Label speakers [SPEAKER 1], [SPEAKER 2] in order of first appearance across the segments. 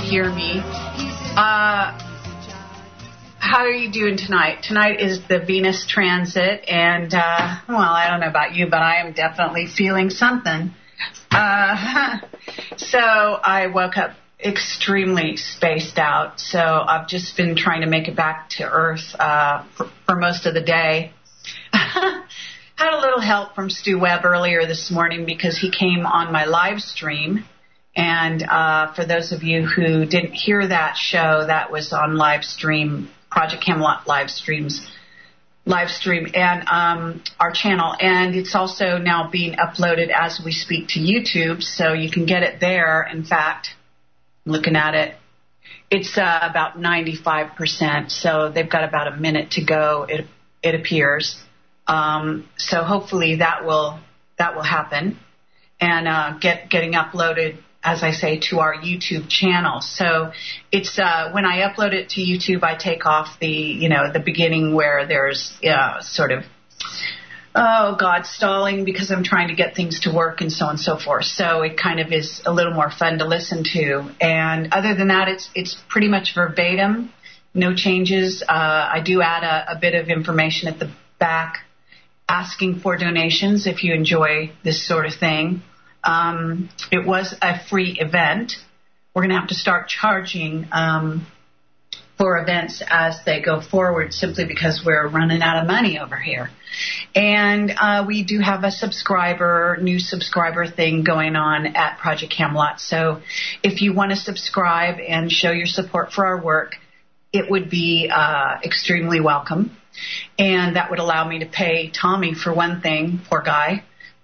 [SPEAKER 1] hear me. How are you doing tonight? Tonight is the Venus transit, and, well, I don't know about you, but I am definitely feeling something. So I woke up extremely spaced out, so I've just been trying to make it back to Earth for most of the day. Had a little help from Stu Webb earlier this morning because he came on my live stream. And for those of you who didn't hear that show, that was on live stream, Project Camelot live stream, and our channel. And it's also now being uploaded as we speak to YouTube, so you can get it there. In fact, looking at it, it's about 95%, so they've got about a minute to go, it appears. So hopefully that will happen and getting uploaded, as I say, to our YouTube channel. So it's when I upload it to YouTube, I take off the beginning where there's sort of stalling because I'm trying to get things to work and so on and so forth. So it kind of is a little more fun to listen to. And other than that, it's pretty much verbatim, no changes. I do add a bit of information at the back, asking for donations if you enjoy this sort of thing. It was a free event. We're going to have to start charging for events as they go forward simply because we're running out of money over here. And we do have a new subscriber thing going on at Project Camelot. So if you want to subscribe and show your support for our work, it would be extremely welcome. And that would allow me to pay Tommy for one thing, poor guy.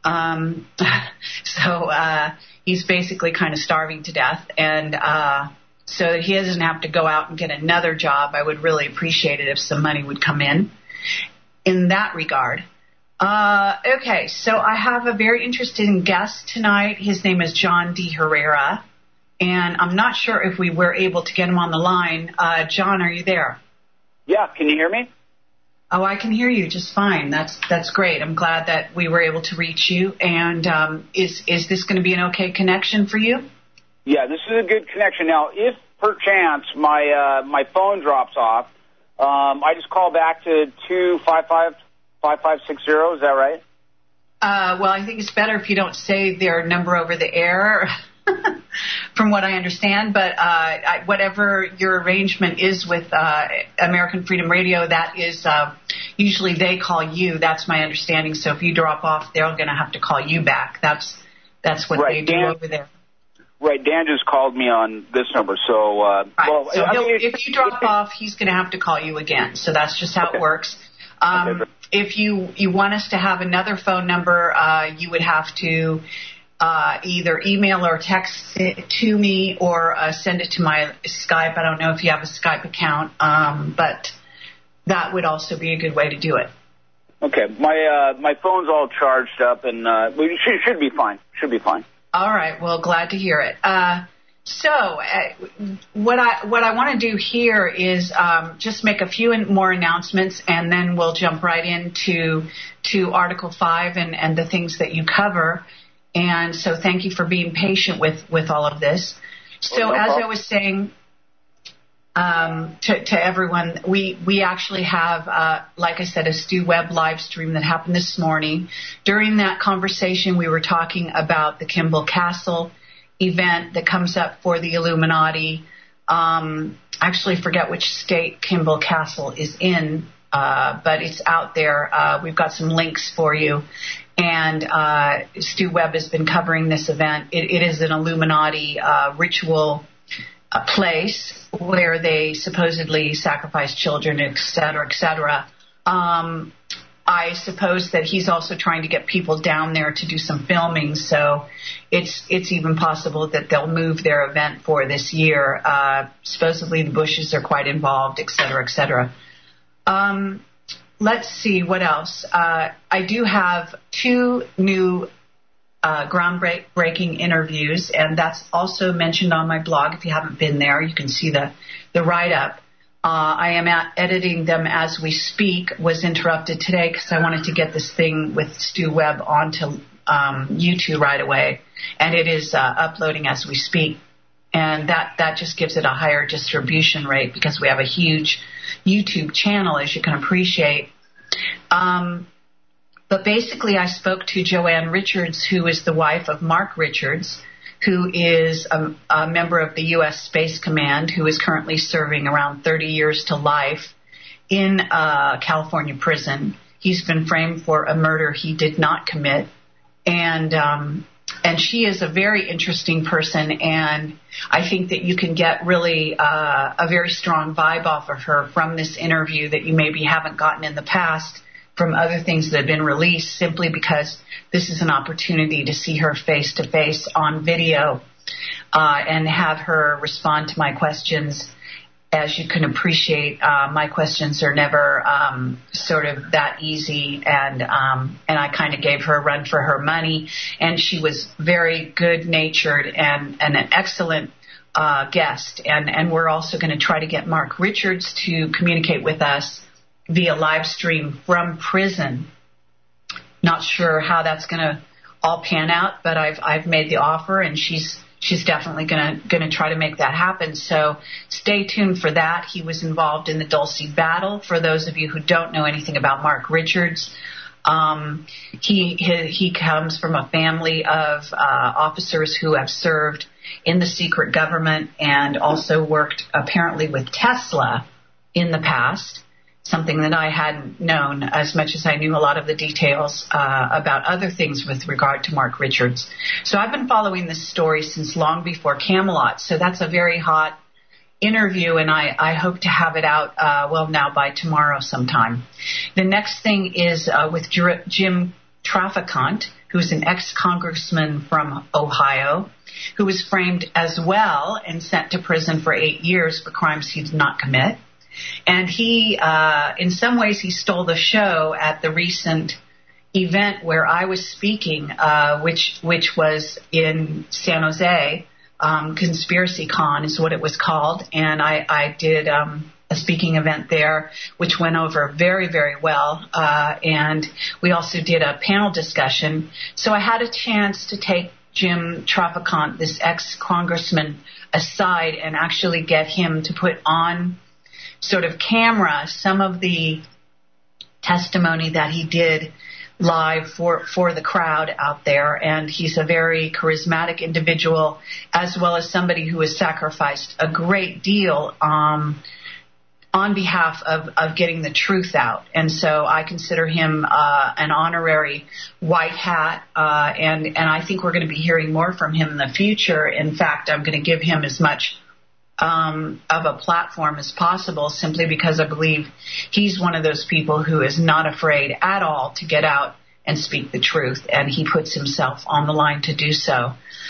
[SPEAKER 1] So he's basically kind of starving to death. And so that he doesn't have to go out and get another job, I would really appreciate it if some money would come in that regard. Okay, so I have a very interesting guest tonight. His name is John D. Herrera. And I'm not sure if we were able to get him on the line. John, are you there?
[SPEAKER 2] Yeah, can you hear me?
[SPEAKER 1] Oh, I can hear you just fine. That's great. I'm glad that we were able to reach you. And is this going to be an okay connection for you?
[SPEAKER 2] Yeah, this is a good connection. Now, if perchance my phone drops off, I just call back to 255-5560. Is that right?
[SPEAKER 1] Well, I think it's better if you don't say their number over the air. From what I understand, but whatever your arrangement is with American Freedom Radio, that is usually they call you. That's my understanding. So if you drop off, they're going to have to call you back. That's what
[SPEAKER 2] right.
[SPEAKER 1] they do over there.
[SPEAKER 2] Right. Dan just called me on this number. So,
[SPEAKER 1] right. Well, so if you drop off, he's going to have to call you again. So that's just how it works. If you want us to have another phone number, you would have to either email or text it to me or send it to my Skype. I don't know if you have a Skype account, but that would also be a good way to do it.
[SPEAKER 2] Okay. My phone's all charged up, and should be fine. Should be fine.
[SPEAKER 1] All right. Well, glad to hear it. So what I want to do here is just make a few more announcements, and then we'll jump right into Article 5 and the things that you cover. And so thank you for being patient with all of this. So as I was saying to everyone, we actually have, like I said, a Stu Webb live stream that happened this morning. During that conversation, we were talking about the Kimball Castle event that comes up for the Illuminati. Actually forget which state Kimball Castle is in, but it's out there. We've got some links for you. And Stu Webb has been covering this event. It is an Illuminati ritual place where they supposedly sacrifice children, et cetera, et cetera. I suppose that he's also trying to get people down there to do some filming, so it's even possible that they'll move their event for this year. Supposedly the Bushes are quite involved, et cetera, et cetera. Let's see, what else? I do have 2 new groundbreaking interviews, and that's also mentioned on my blog. If you haven't been there, you can see the write-up. I am editing them as we speak. Was interrupted today because I wanted to get this thing with Stu Webb onto YouTube right away, and it is uploading as we speak. And that just gives it a higher distribution rate because we have a huge YouTube channel, as you can appreciate. But basically, I spoke to Joanne Richards, who is the wife of Mark Richards, who is a member of the U.S. Space Command, who is currently serving around 30 years to life in a California prison. He's been framed for a murder he did not commit. And she is a very interesting person, and I think that you can get really a very strong vibe off of her from this interview that you maybe haven't gotten in the past from other things that have been released, simply because this is an opportunity to see her face-to-face on video and have her respond to my questions. As you can appreciate, my questions are never sort of that easy, and I kind of gave her a run for her money, and she was very good-natured and an excellent guest. And we're also going to try to get Mark Richards to communicate with us via live stream from prison. Not sure how that's going to all pan out, but I've made the offer, and she's definitely going to try to make that happen. So stay tuned for that. He was involved in the Dulce battle. For those of you who don't know anything about Mark Richards, he comes from a family of officers who have served in the secret government and also worked apparently with Tesla in the past. Something that I hadn't known as much as I knew a lot of the details about other things with regard to Mark Richards. So I've been following this story since long before Camelot. So that's a very hot interview, and I hope to have it out, now by tomorrow sometime. The next thing is with Jim Traficant, who's an ex-congressman from Ohio, who was framed as well and sent to prison for 8 years for crimes he did not commit. And he, in some ways, he stole the show at the recent event where I was speaking, which was in San Jose. Conspiracy Con is what it was called. And I did a speaking event there, which went over very, very well. And we also did a panel discussion. So I had a chance to take Jim Traficant, this ex-congressman, aside and actually get him to put on sort of camera some of the testimony that he did live for the crowd out there. And he's a very charismatic individual, as well as somebody who has sacrificed a great deal on behalf of getting the truth out. And so I consider him an honorary white hat, and I think we're going to be hearing more from him in the future. In fact, I'm going to give him as much of a platform as possible, simply because I believe he's one of those people who is not afraid at all to get out and speak the truth, and he puts himself on the line to do so.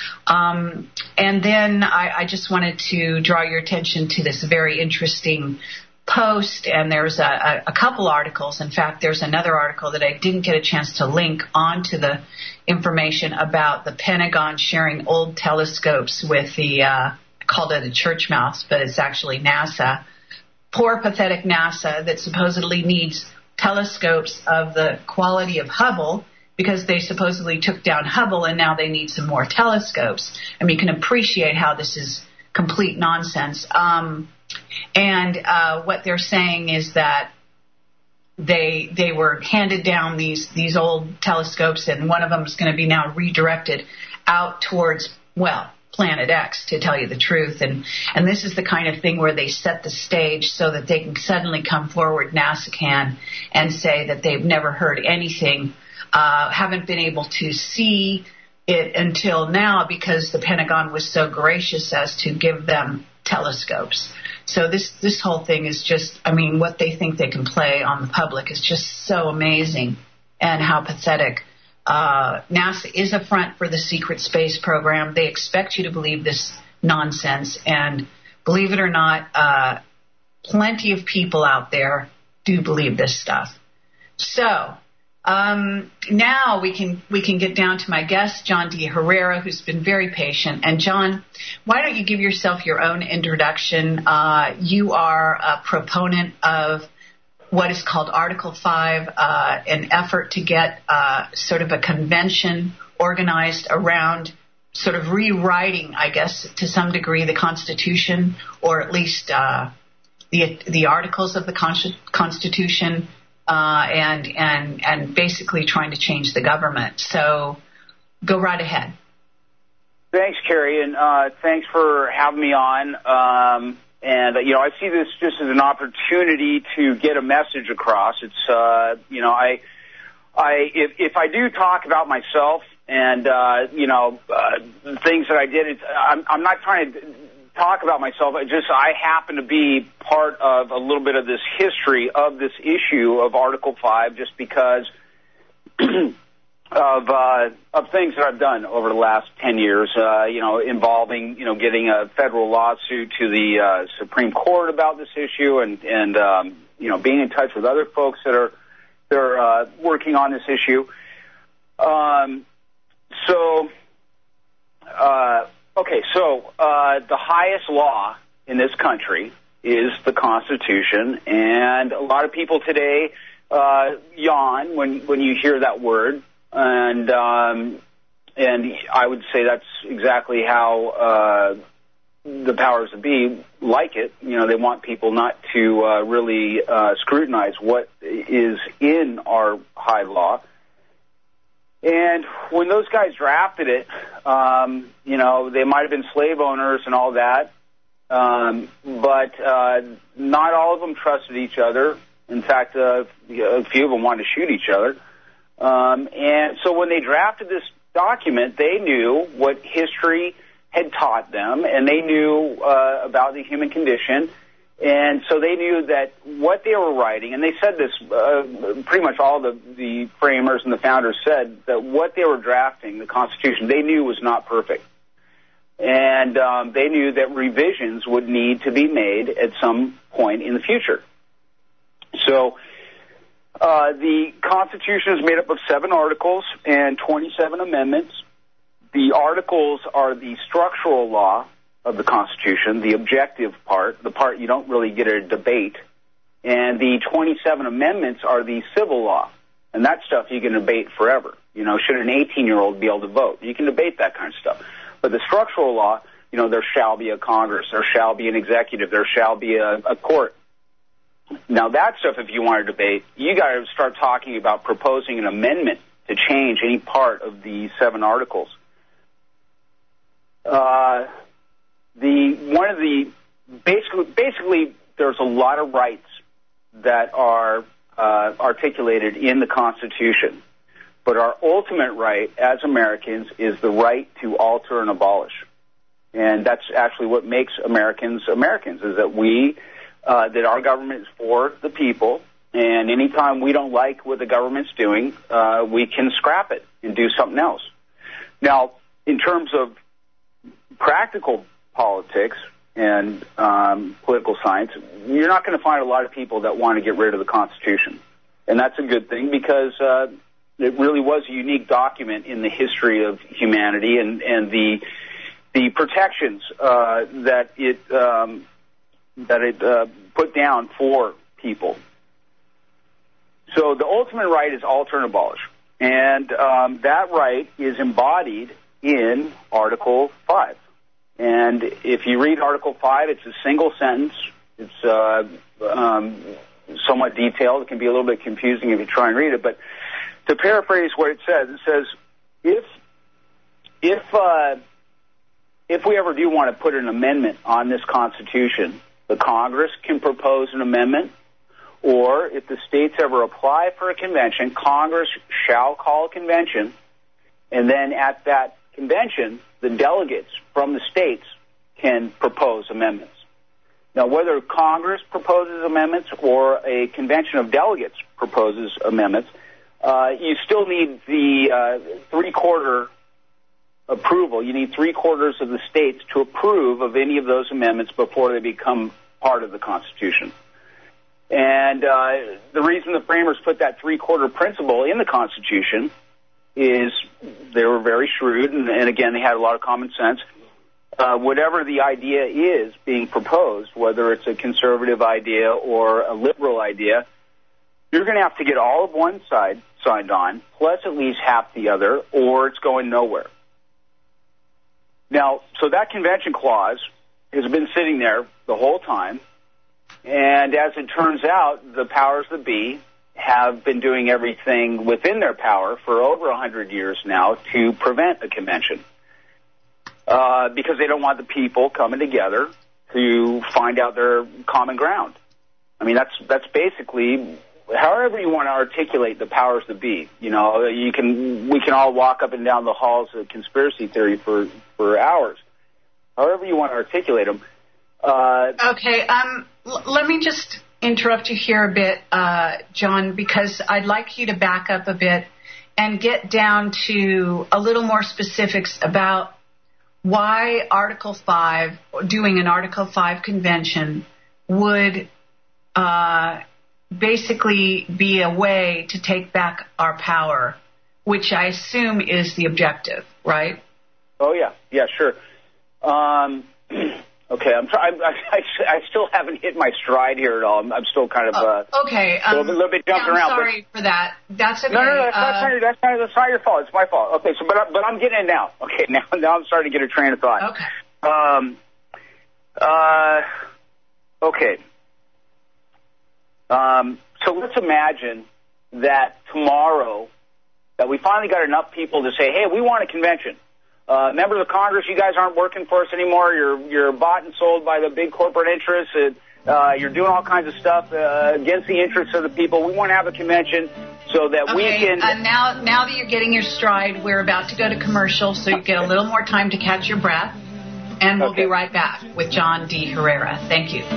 [SPEAKER 1] And then I just wanted to draw your attention to this very interesting post, and there's a couple articles. In fact, there's another article that I didn't get a chance to link onto the information about the Pentagon sharing old telescopes with the called it a church mouse, but it's actually NASA. Poor, pathetic NASA that supposedly needs telescopes of the quality of Hubble because they supposedly took down Hubble and now they need some more telescopes. I mean, you can appreciate how this is complete nonsense. And what they're saying is that they were handed down these old telescopes, and one of them is going to be now redirected out towards, Planet X, to tell you the truth. And this is the kind of thing where they set the stage so that they can suddenly come forward, NASA can, and say that they've never heard anything, haven't been able to see it until now because the Pentagon was so gracious as to give them telescopes. So this whole thing is just, what they think they can play on the public is just so amazing, and how pathetic. NASA is a front for the secret space program. They expect you to believe this nonsense, and believe it or not, plenty of people out there do believe this stuff. So now we can get down to my guest, John D. Herrera, who's been very patient. And John, why don't you give yourself your own introduction? You are a proponent of what is called Article 5, an effort to get sort of a convention organized around sort of rewriting, I guess, to some degree, the Constitution, or at least the articles of the Constitution, and basically trying to change the government. So go right ahead.
[SPEAKER 2] Thanks, Carrie, and thanks for having me on. And I see this just as an opportunity to get a message across. It's if I do talk about myself and things that I did, I'm not trying to talk about myself. I happen to be part of a little bit of this history of this issue of Article 5, just because of things that I've done over the last 10 years, involving, getting a federal lawsuit to the Supreme Court about this issue, and being in touch with other folks that are working on this issue. The highest law in this country is the Constitution, and a lot of people today yawn when you hear that word, and I would say that's exactly how the powers that be like it. They want people not to really scrutinize what is in our high law. And when those guys drafted it, they might have been slave owners and all that, but not all of them trusted each other. In fact, a few of them wanted to shoot each other. And so when they drafted this document, they knew what history had taught them, and they knew about the human condition. And so they knew that what they were writing, and they said this, pretty much all the framers and the founders said that what they were drafting, the Constitution, they knew was not perfect. And they knew that revisions would need to be made at some point in the future. So the Constitution is made up of 7 articles and 27 amendments. The articles are the structural law of the Constitution, the objective part, the part you don't really get a debate. And the 27 amendments are the civil law. And that stuff you can debate forever. Should an 18-year-old be able to vote? You can debate that kind of stuff. But the structural law, there shall be a Congress, there shall be an executive, there shall be a court. Now, that stuff, if you want to debate, you got to start talking about proposing an amendment to change any part of the 7 articles. Basically, there's a lot of rights that are articulated in the Constitution, but our ultimate right as Americans is the right to alter and abolish, and that's actually what makes Americans Americans. Is that that our government is for the people, and anytime we don't like what the government's doing, we can scrap it and do something else. Now, in terms of practical politics and political science, you're not going to find a lot of people that want to get rid of the Constitution. And that's a good thing, because it really was a unique document in the history of humanity, and the protections that it put down for people. So the ultimate right is alter and abolish. And that right is embodied in Article 5. And if you read Article 5, it's a single sentence. It's somewhat detailed. It can be a little bit confusing if you try and read it. But to paraphrase what it says, if we ever do want to put an amendment on this Constitution, the Congress can propose an amendment, or if the states ever apply for a convention, Congress shall call a convention, and then at that convention, the delegates from the states can propose amendments. Now, whether Congress proposes amendments or a convention of delegates proposes amendments, you still need the three-quarter approval. You need 3/4 of the states to approve of any of those amendments before they become part of the Constitution. And the reason the framers put that 3/4 principle in the Constitution is they were very shrewd, and again, they had a lot of common sense. Whatever the idea is being proposed, whether it's a conservative idea or a liberal idea, you're going to have to get all of one side signed on, plus at least half the other, or it's going nowhere. Now, so that convention clause has been sitting there the whole time, and as it turns out, the powers that be have been doing everything within their power for over 100 years now to prevent a convention, because they don't want the people coming together to find out their common ground. I mean, that's basically, however you want to articulate the powers that be. You know, we can all walk up and down the halls of conspiracy theory for hours. However you want to articulate them.
[SPEAKER 1] Okay, let me just interrupt you here a bit, John, because I'd like you to back up a bit and get down to a little more specifics about why Article 5, doing an Article 5 convention, would basically be a way to take back our power, which I assume is the objective, right?
[SPEAKER 2] Oh, yeah, sure. Okay, I still haven't hit my stride here at all. I'm still kind of
[SPEAKER 1] okay.
[SPEAKER 2] A little bit jumping around.
[SPEAKER 1] I'm sorry for that. That's okay.
[SPEAKER 2] No, that's not your fault. It's my fault. Okay, so but I'm getting it now. Okay, now I'm starting to get a train of thought.
[SPEAKER 1] Okay.
[SPEAKER 2] Okay. So let's imagine that tomorrow that we finally got enough people to say, hey, we want a convention. Members of Congress, you guys aren't working for us anymore. You're bought and sold by the big corporate interests. You're doing all kinds of stuff against the interests of the people. We want to have a convention so that we can...
[SPEAKER 1] now that you're getting your stride, we're about to go to commercial, so you get a little more time to catch your breath. And we'll be right back with John D. Herrera. Thank you.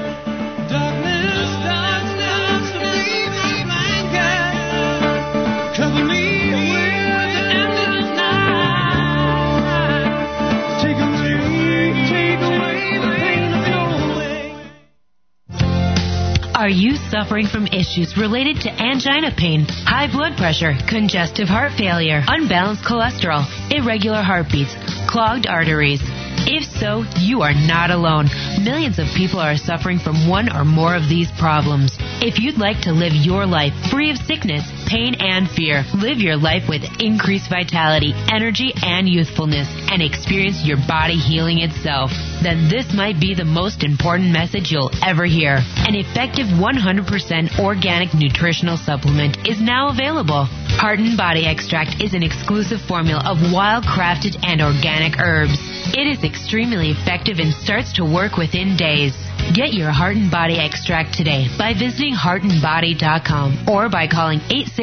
[SPEAKER 3] Are you suffering from issues related to angina pain, high blood pressure, congestive heart failure, unbalanced cholesterol, irregular heartbeats, clogged arteries? If so, you are not alone. Millions of people are suffering from one or more of these problems. If you'd like to live your life free of sickness, pain, and fear, live your life with increased vitality, energy, and youthfulness, and experience your body healing itself, then this might be the most important message you'll ever hear. An effective 100% organic nutritional supplement is now available. Heart and Body Extract is an exclusive formula of wild-crafted and organic herbs. It is extremely effective and starts to work within days. Get your Heart and Body Extract today by visiting heartandbody.com or by calling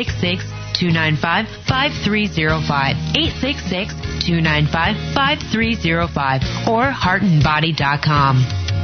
[SPEAKER 3] 866-295-5305, 866-295-5305, or heartandbody.com.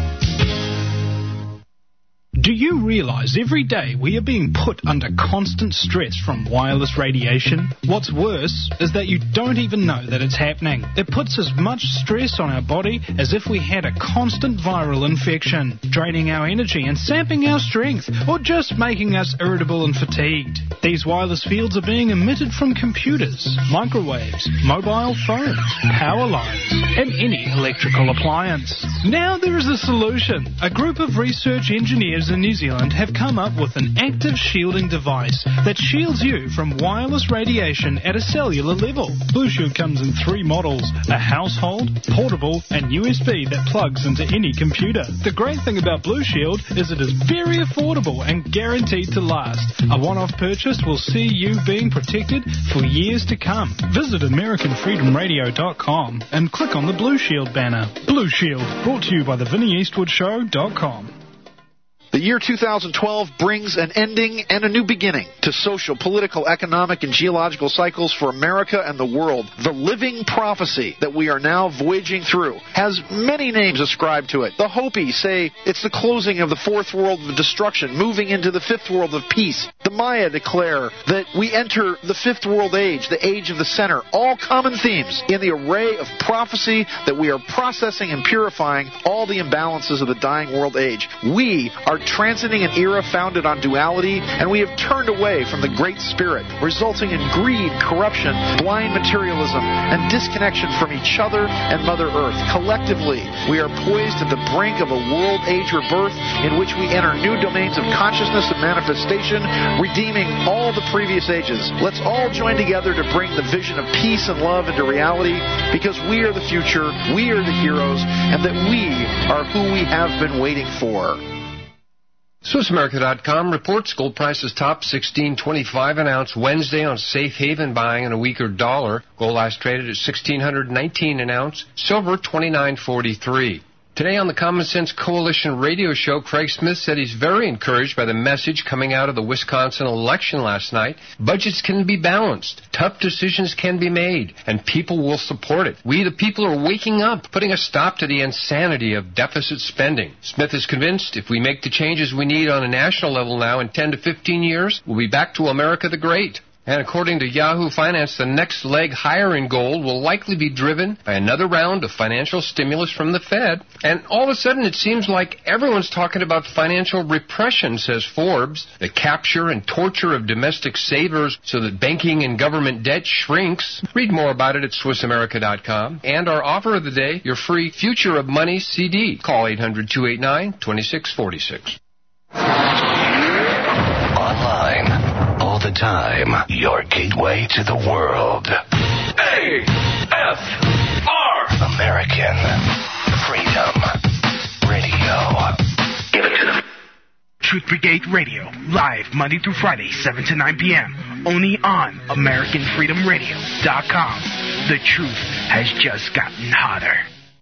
[SPEAKER 4] Do you realize every day we are being put under constant stress from wireless radiation? What's worse is that you don't even know that it's happening. It puts as much stress on our body as if we had a constant viral infection, draining our energy and sapping our strength, or just making us irritable and fatigued. These wireless fields are being emitted from computers, microwaves, mobile phones, power lines, and any electrical appliance. Now there is a solution. A group of research engineers in New Zealand have come up with an active shielding device that shields you from wireless radiation at a cellular level. Blue Shield comes in 3 models, a household, portable, and USB that plugs into any computer. The great thing about Blue Shield is it is very affordable and guaranteed to last. A one-off purchase will see you being protected for years to come. Visit AmericanFreedomRadio.com and click on the Blue Shield banner. Blue Shield, brought to you by the VinnyEastwoodShow.com.
[SPEAKER 5] The year 2012 brings an ending and a new beginning to social, political, economic, and geological cycles for America and the world. The living prophecy that we are now voyaging through has many names ascribed to it. The Hopi say it's the closing of the 4th world of destruction, moving into the 5th world of peace. The Maya declare that we enter the 5th world age, the age of the center. All common themes in the array of prophecy that we are processing and purifying all the imbalances of the dying world age. We are transiting an era founded on duality, and we have turned away from the Great Spirit, resulting in greed, corruption, blind materialism, and disconnection from each other and Mother Earth. Collectively, we are poised at the brink of a world age rebirth in which we enter new domains of consciousness and manifestation, redeeming all the previous ages. Let's all join together to bring the vision of peace and love into reality, because we are the future, we are the heroes, and that we are who we have been waiting for.
[SPEAKER 6] SwissAmerica.com reports gold prices top $16.25 an ounce Wednesday on safe haven buying and a weaker dollar. Gold last traded at $1,619 an ounce. Silver $29.43. Today on the Common Sense Coalition radio show, Craig Smith said he's very encouraged by the message coming out of the Wisconsin election last night. Budgets can be balanced, tough decisions can be made, and people will support it. We, the people, are waking up, putting a stop to the insanity of deficit spending. Smith is convinced if we make the changes we need on a national level now in 10 to 15 years, we'll be back to America the Great. And according to Yahoo Finance, the next leg higher in gold will likely be driven by another round of financial stimulus from the Fed. And all of a sudden, it seems like everyone's talking about financial repression, says Forbes, the capture and torture of domestic savers so that banking and government debt shrinks. Read more about it at SwissAmerica.com. And our offer of the day, your free Future of Money CD. Call 800-289-2646.
[SPEAKER 7] Online. All the time, your gateway to the world. AFR! American Freedom Radio. Give it to them.
[SPEAKER 8] Truth Brigade Radio, live Monday through Friday, 7 to 9 p.m. Only on AmericanFreedomRadio.com. The truth has just gotten hotter.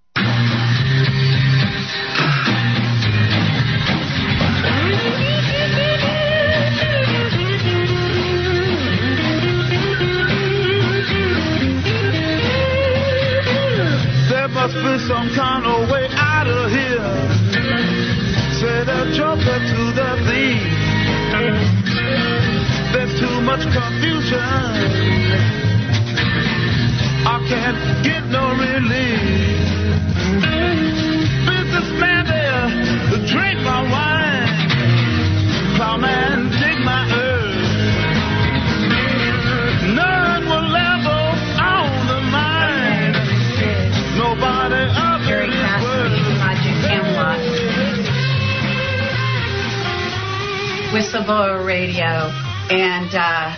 [SPEAKER 9] Must be some kind of way out of here. Say the joker to the thief. There's too much confusion. I can't get no relief. Businessman there to drink my wine. Plowman dig my earth. None will level on the mine. Nobody up
[SPEAKER 1] Gary Cassidy, Project Camelot. Whistleblower Radio. And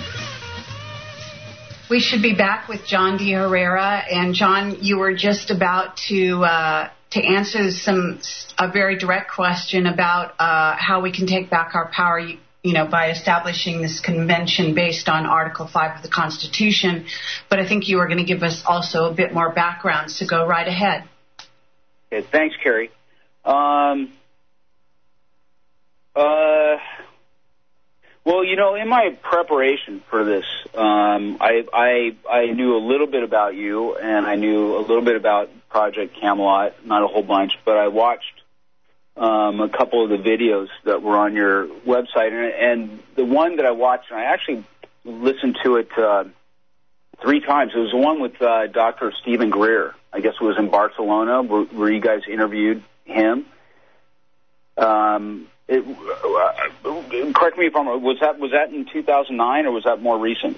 [SPEAKER 1] we should be back with John D. Herrera. And John, you were just about to answer a very direct question about how we can take back our power, by establishing this convention based on Article 5 of the Constitution. But I think you were going to give us also a bit more background, so go right ahead.
[SPEAKER 2] Okay, thanks, Carrie. Well, in my preparation for this, I knew a little bit about you, and I knew a little bit about Project Camelot, not a whole bunch, but I watched a couple of the videos that were on your website, and the one that I watched, and I actually listened to it 3 times. It was the one with Dr. Stephen Greer. I guess it was in Barcelona, where you guys interviewed him. Correct me if I'm wrong. Was that in 2009 or was that more recent?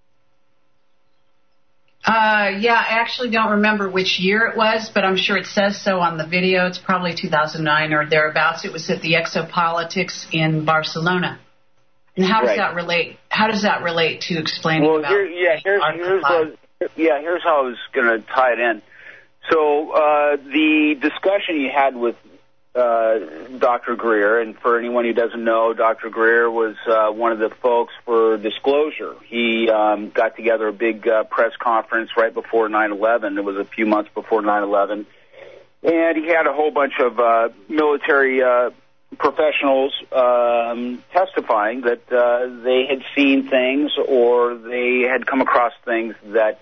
[SPEAKER 1] Yeah, I actually don't remember which year it was, but I'm sure it says so on the video. It's probably 2009 or thereabouts. It was at the Exopolitics in Barcelona. And how does that relate? How does that relate to explaining about?
[SPEAKER 2] Here's how I was going to tie it in. So the discussion you had with Dr. Greer, and for anyone who doesn't know, Dr. Greer was one of the folks for Disclosure. He got together a big press conference right before 9/11. It was a few months before 9/11. And he had a whole bunch of military professionals testifying that they had seen things or they had come across things that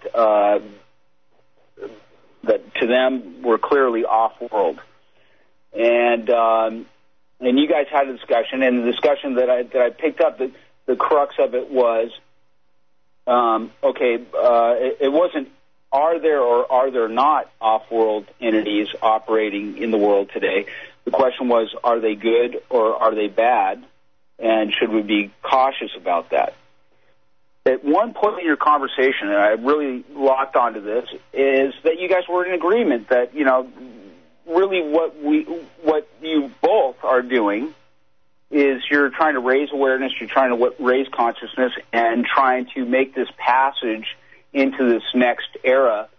[SPEAKER 2] to them were clearly off-world. And you guys had a discussion, and the discussion that I picked up, the crux of it was, it wasn't are there or are there not off-world entities operating in the world today. The question was, are they good or are they bad? And should we be cautious about that? At one point in your conversation, and I really locked onto this, is that you guys were in agreement that, really what you both are doing is you're trying to raise awareness, you're trying to raise consciousness, and trying to make this passage into this next era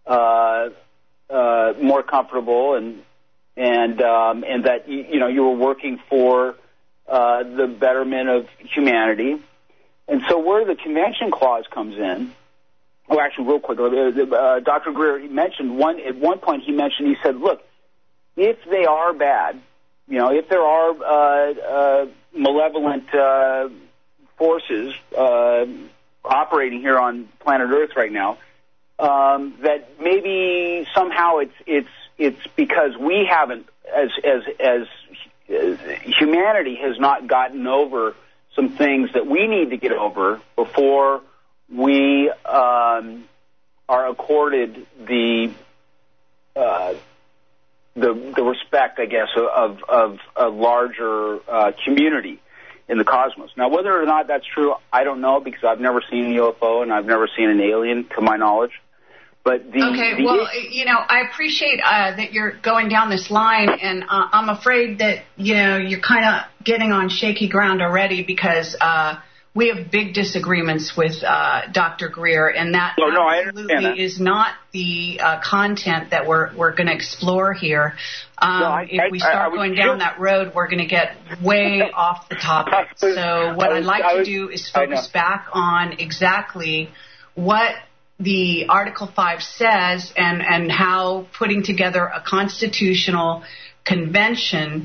[SPEAKER 2] more comfortable, and that you were working for the betterment of humanity. And so where the convention clause comes in, actually real quick, Dr. Greer mentioned at one point he said, look, if they are bad, if there are malevolent forces operating here on planet Earth right now, that maybe somehow it's because we haven't, as humanity has not gotten over some things that we need to get over before we are accorded the respect, I guess, of a larger community in the cosmos. Now, whether or not that's true, I don't know, because I've never seen a UFO and I've never seen an alien, to my knowledge. But
[SPEAKER 1] I appreciate that you're going down this line, and I'm afraid that you're kind of getting on shaky ground already, because we have big disagreements with Dr. Greer, and that absolutely is not the content that we're going to explore here. If we start going down that road, we're going to get way off the topic. So what I'd like to do is focus back on exactly what the Article 5 says, and how putting together a constitutional convention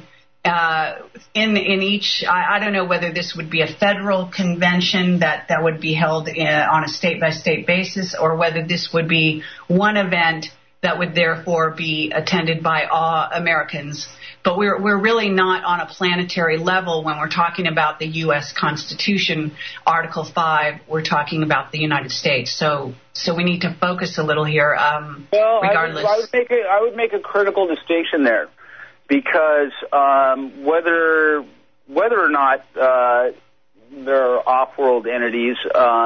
[SPEAKER 1] in each, I don't know whether this would be a federal convention that would be held on a state-by-state basis, or whether this would be one event that would therefore be attended by all Americans. But we're really not on a planetary level when we're talking about the U.S. Constitution, Article 5. We're talking about the United States. So we need to focus a little here. Regardless,
[SPEAKER 2] I would make a critical distinction there, because whether or not there are off-world entities,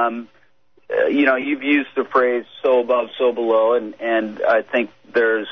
[SPEAKER 2] you've used the phrase "so above, so below," and I think there's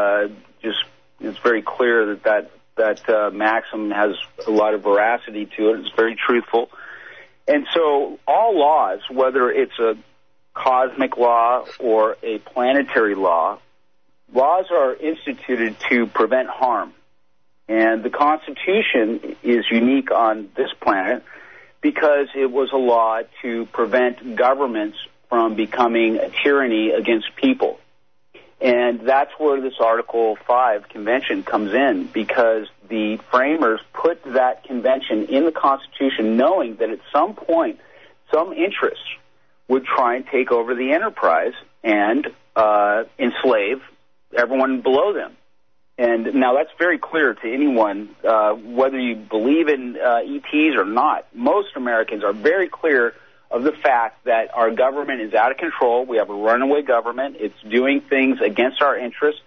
[SPEAKER 2] it's very clear that maxim has a lot of veracity to it. It's very truthful. And so all laws, whether it's a cosmic law or a planetary law, laws are instituted to prevent harm. And the Constitution is unique on this planet because it was a law to prevent governments from becoming a tyranny against people. And that's where this Article 5 convention comes in, because the framers put that convention in the Constitution knowing that at some point some interests would try and take over the enterprise and enslave everyone below them. And now that's very clear to anyone, whether you believe in ETs or not. Most Americans are very clear of the fact that our government is out of control. We have a runaway government. It's doing things against our interests.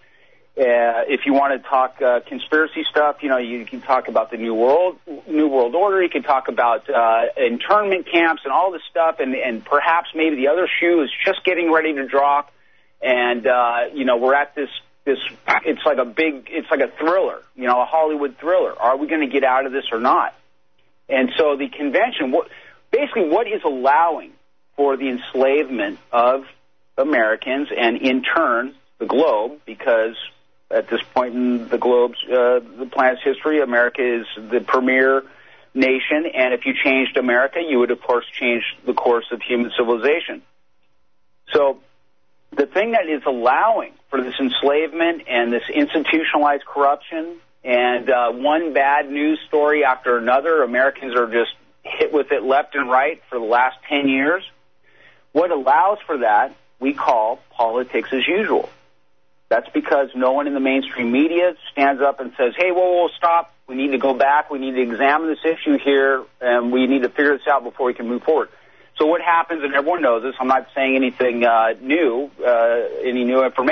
[SPEAKER 2] If you want to talk conspiracy stuff, you can talk about the New World Order. You can talk about internment camps and all this stuff, and perhaps maybe the other shoe is just getting ready to drop. And we're at this. It's like a thriller, a Hollywood thriller. Are we going to get out of this or not? And so the convention, what is allowing for the enslavement of Americans, and in turn the globe, because at this point in the planet's history, America is the premier nation, and if you changed America, you would of course change the course of human civilization. So the thing that is allowing for this enslavement and this institutionalized corruption and one bad news story after another, Americans are just hit with it left and right for the last 10 years. What allows for that we call politics as usual. That's because no one in the mainstream media stands up and says, hey, whoa, stop. We need to go back. We need to examine this issue here, and we need to figure this out before we can move forward. So what happens, and everyone knows this, I'm not saying anything new, any new information,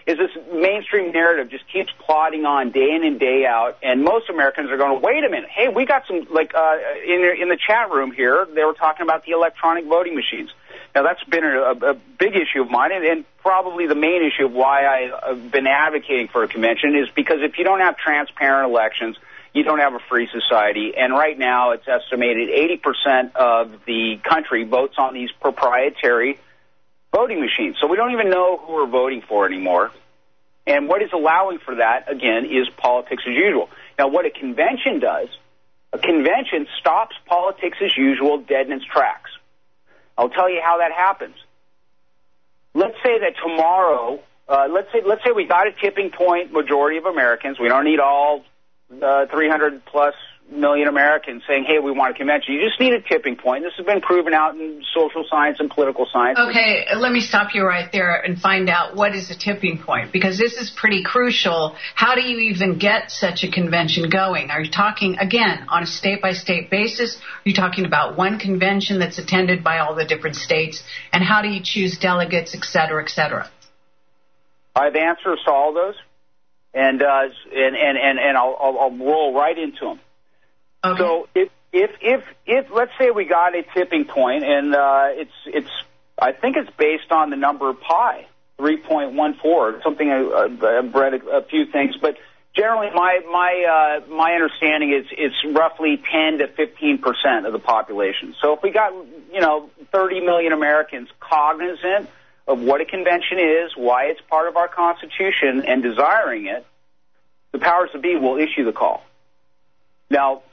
[SPEAKER 2] is this mainstream narrative just keeps plodding on day in and day out, and most Americans are going, wait a minute, hey, we got some, like, in the chat room here, they were talking about the electronic voting machines. Now, that's been a big issue of mine, and probably the main issue of why I've been advocating for a convention is because if you don't have transparent elections, you don't have a free society. And right now, it's estimated 80% of the country votes on these proprietary voting machines. So we don't even know who we're voting for anymore. And what is allowing for that, again, is politics as usual. Now, what a convention does, a convention stops politics as usual dead in its tracks. I'll tell you how that happens. Let's say that tomorrow, let's say we got a tipping point majority of Americans. We don't need all 300 plus million Americans saying, hey, we want a convention. You just need a tipping point. This has been proven out in social science and political science.
[SPEAKER 1] Okay, let me stop you right there and find out what is a tipping point, because this is pretty crucial. How do you even get such a convention going? Are you talking, again, on a state-by-state basis? Are you talking about one convention that's attended by all the different states? And how do you choose delegates, et cetera, et cetera?
[SPEAKER 2] I have answers to all those, and I'll roll right into them.
[SPEAKER 1] Okay.
[SPEAKER 2] So if let's say we got a tipping point, and it's I think it's based on the number pi, 3.14, something. I've read a few things, but generally my understanding is it's roughly 10 to 15% of the population. So if we got 30 million Americans cognizant of what a convention is, why it's part of our Constitution, and desiring it, the powers that be will issue the call. Now,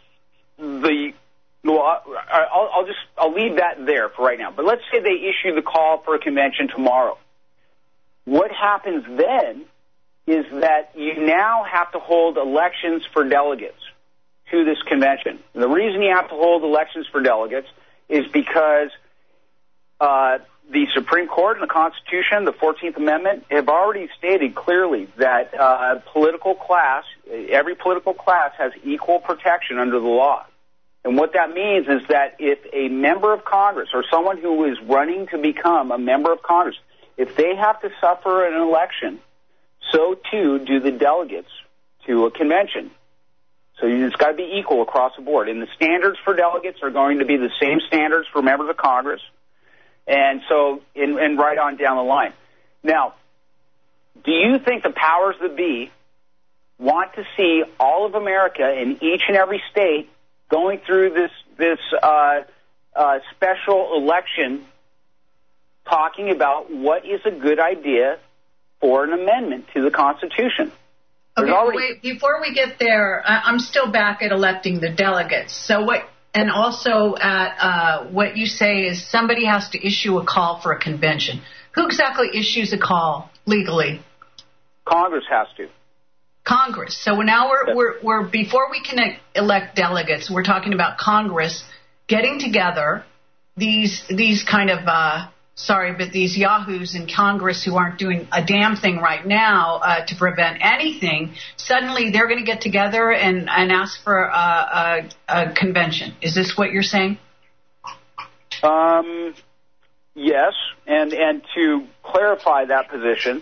[SPEAKER 2] I'll leave that there for right now. But let's say they issue the call for a convention tomorrow. What happens then is that you now have to hold elections for delegates to this convention. And the reason you have to hold elections for delegates is because the Supreme Court and the Constitution, the 14th Amendment, have already stated clearly that every political class has equal protection under the law. And what that means is that if a member of Congress or someone who is running to become a member of Congress, if they have to suffer an election, so too do the delegates to a convention. So it's got to be equal across the board. And the standards for delegates are going to be the same standards for members of Congress. And so, and right on down the line. Now, do you think the powers that be want to see all of America in each and every state going through this special election, talking about what is a good idea for an amendment to the Constitution?
[SPEAKER 1] Okay, wait, before we get there, I'm still back at electing the delegates. So and also at what you say is somebody has to issue a call for a convention. Who exactly issues a call legally?
[SPEAKER 2] Congress has to.
[SPEAKER 1] Congress. So now we're before we can elect delegates, we're talking about Congress getting together, these kind of these yahoos in Congress who aren't doing a damn thing right now to prevent anything. Suddenly they're going to get together and ask for a convention. Is this what you're saying?
[SPEAKER 2] Yes, and to clarify that position,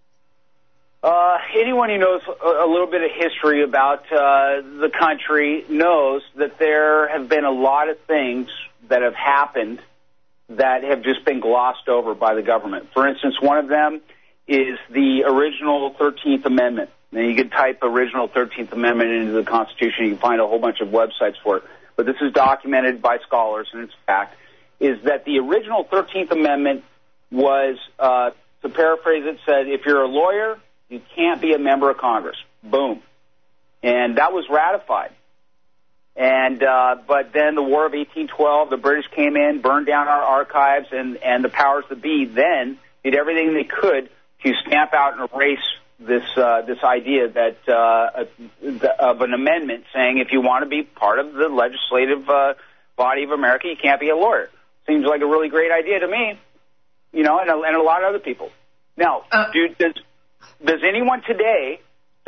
[SPEAKER 2] anyone who knows a little bit of history about the country knows that there have been a lot of things that have happened that have just been glossed over by the government. For instance, one of them is the original 13th Amendment. Now, you can type original 13th Amendment into the Constitution. You can find a whole bunch of websites for it. But this is documented by scholars, and it's fact, is that the original 13th Amendment was, to paraphrase it, said, if you're a lawyer, you can't be a member of Congress. Boom. And that was ratified. And but then the War of 1812, the British came in, burned down our archives, and the powers that be then did everything they could to stamp out and erase this idea that of an amendment saying if you want to be part of the legislative body of America, you can't be a lawyer. Seems like a really great idea to me, and a lot of other people. Now, does anyone today,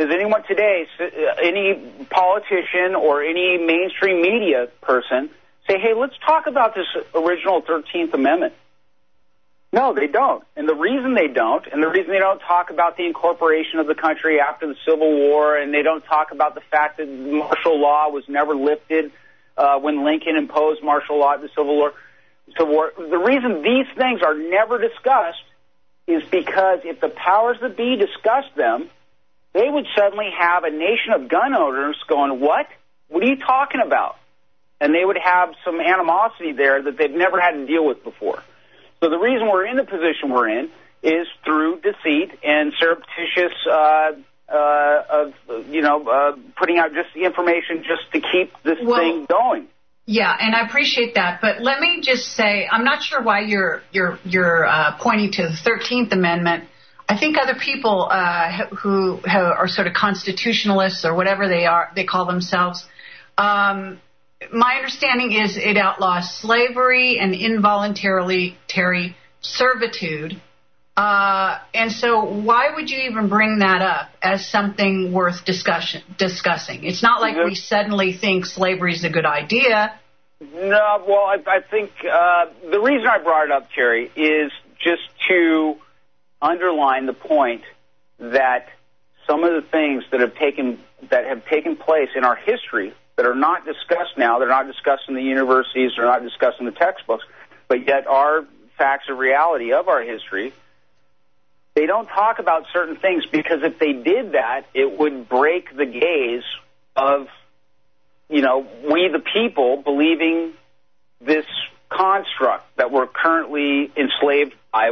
[SPEAKER 2] any politician or any mainstream media person say, hey, let's talk about this original 13th Amendment? No, they don't. And the reason they don't talk about the incorporation of the country after the Civil War, and they don't talk about the fact that martial law was never lifted when Lincoln imposed martial law at the Civil War. The reason these things are never discussed is because if the powers that be discussed them, they would suddenly have a nation of gun owners going, what? What are you talking about? And they would have some animosity there that they've never had to deal with before. So the reason we're in the position we're in is through deceit and surreptitious putting out just the information just to keep this thing going.
[SPEAKER 1] Yeah, and I appreciate that. But let me just say, I'm not sure why you're pointing to the 13th Amendment. I think other people who are sort of constitutionalists or whatever they call themselves, my understanding is it outlaws slavery and involuntary servitude. And so why would you even bring that up as something worth discussing? It's not like we suddenly think slavery is a good idea.
[SPEAKER 2] No, well, I think the reason I brought it up, Terry, is just to underline the point that some of the things that have taken place in our history that are not discussed now, they're not discussed in the universities, they're not discussed in the textbooks, but yet are facts of reality of our history. They don't talk about certain things because if they did that, it would break the gaze of, we the people, believing this construct that we're currently enslaved by,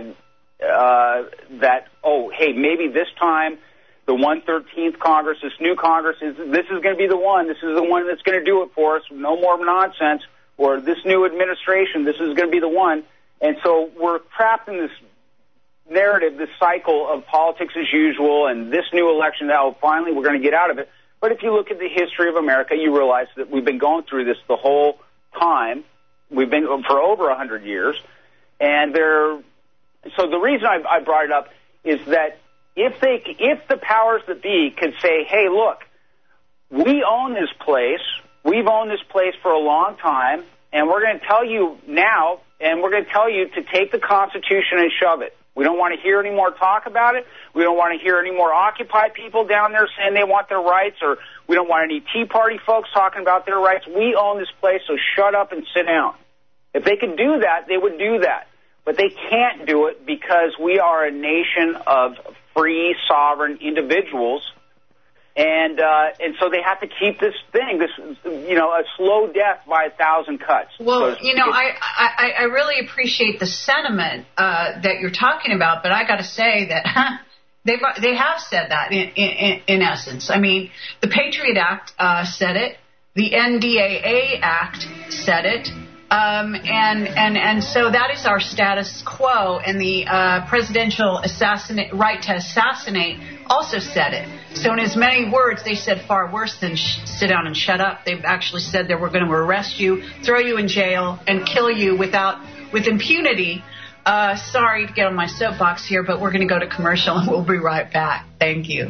[SPEAKER 2] maybe this time the 113th Congress, this new Congress, this is going to be the one. This is the one that's going to do it for us. No more nonsense. Or this new administration, this is going to be the one. And so we're trapped in this narrative, this cycle of politics as usual, and this new election, finally we're going to get out of it. But if you look at the history of America, you realize that we've been going through this the whole time. We've been for over 100 years. And so the reason I brought it up is that if the powers that be could say, hey, look, we own this place, we've owned this place for a long time, and we're going to tell you now, and we're going to tell you to take the Constitution and shove it. We don't want to hear any more talk about it. We don't want to hear any more Occupy people down there saying they want their rights, or we don't want any Tea Party folks talking about their rights. We own this place, so shut up and sit down. If they could do that, they would do that. But they can't do it because we are a nation of free, sovereign individuals, and so they have to keep this thing, a slow death by 1,000 cuts.
[SPEAKER 1] Well, I really appreciate the sentiment that you're talking about, but I got to say that they have said that in essence. I mean, the Patriot Act said it, the NDAA Act said it. And so that is our status quo, and the presidential right to assassinate also said it. So in as many words, they said far worse than sit down and shut up. They've actually said that we're going to arrest you, throw you in jail, and kill you with impunity. Sorry to get on my soapbox here, but we're going to go to commercial, and we'll be right back. Thank you.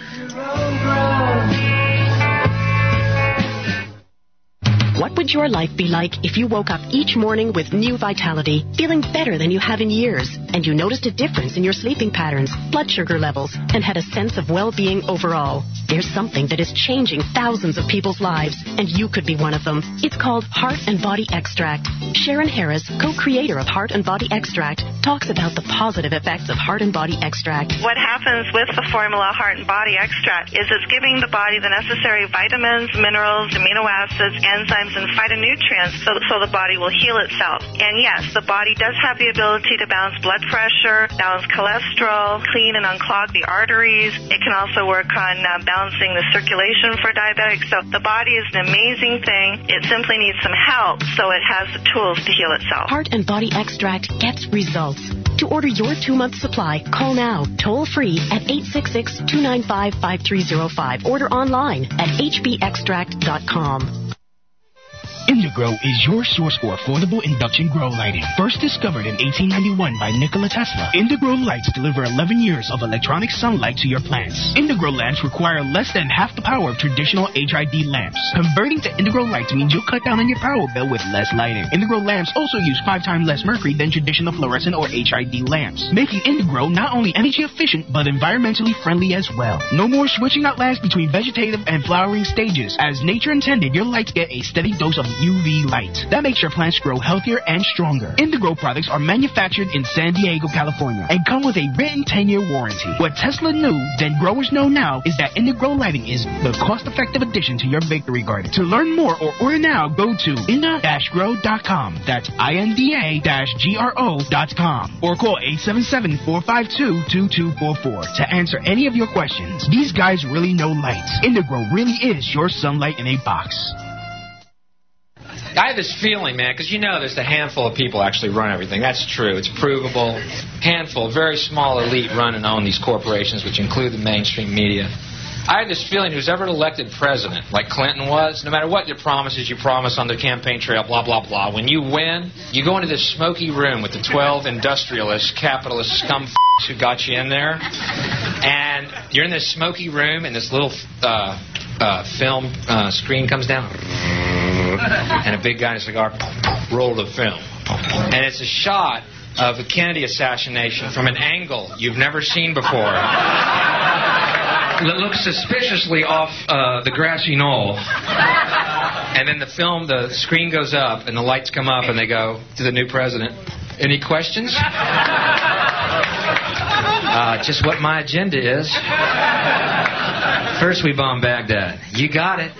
[SPEAKER 10] What would your life be like if you woke up each morning with new vitality, feeling better than you have in years, and you noticed a difference in your sleeping patterns, blood sugar levels, and had a sense of well-being overall? There's something that is changing thousands of people's lives, and you could be one of them. It's called Heart and Body Extract. Sharon Harris, co-creator of Heart and Body Extract, talks about the positive effects of Heart and Body Extract.
[SPEAKER 11] What happens with the formula Heart and Body Extract is it's giving the body the necessary vitamins, minerals, amino acids, enzymes, and phytonutrients so the body will heal itself. And yes, the body does have the ability to balance blood pressure, balance cholesterol, clean and unclog the arteries. It can also work on balancing the circulation for diabetics. So the body is an amazing thing. It simply needs some help so it has the tools to heal itself.
[SPEAKER 10] Heart and Body Extract gets results. To order your 2-month supply, call now, toll free at 866-295-5305. Order online at hbextract.com.
[SPEAKER 8] Indigrow is your source for affordable induction grow lighting. First discovered in 1891 by Nikola Tesla, Indigrow lights deliver 11 years of electronic sunlight to your plants. Indigrow lamps require less than half the power of traditional HID lamps. Converting to Indigrow lights means you'll cut down on your power bill with less lighting. Indigrow lamps also use 5 times less mercury than traditional fluorescent or HID lamps, making Indigrow not only energy efficient but environmentally friendly as well. No more switching out lamps between vegetative and flowering stages. As nature intended, your lights get a steady dose of UV light. That makes your plants grow healthier and stronger. Indigrow products are manufactured in San Diego, California, and come with a written 10-year warranty. What Tesla knew, then growers know now, is that Indigrow lighting is the cost-effective addition to your victory garden. To learn more or order now, go to inda-grow.com. That's INDA-GRO.com. Or call 877-452-2244 to answer any of your questions. These guys really know lights. Indigrow really is your sunlight in a box.
[SPEAKER 12] I have this feeling, man, because there's a handful of people actually run everything. That's true. It's provable. Handful, very small elite run and own these corporations, which include the mainstream media. I have this feeling who's ever elected president, like Clinton was, no matter what your promises you promise on the campaign trail, blah, blah, blah, when you win, you go into this smoky room with the 12 industrialist, capitalist scum who got you in there, and you're in this smoky room, and this little film screen comes down, and a big guy in a cigar roll the film. And it's a shot of the Kennedy assassination from an angle you've never seen before. It looks suspiciously off the grassy knoll. And then the screen goes up, and the lights come up, and they go to the new president. Any questions? Just what my agenda is. First we bomb Baghdad. You got it.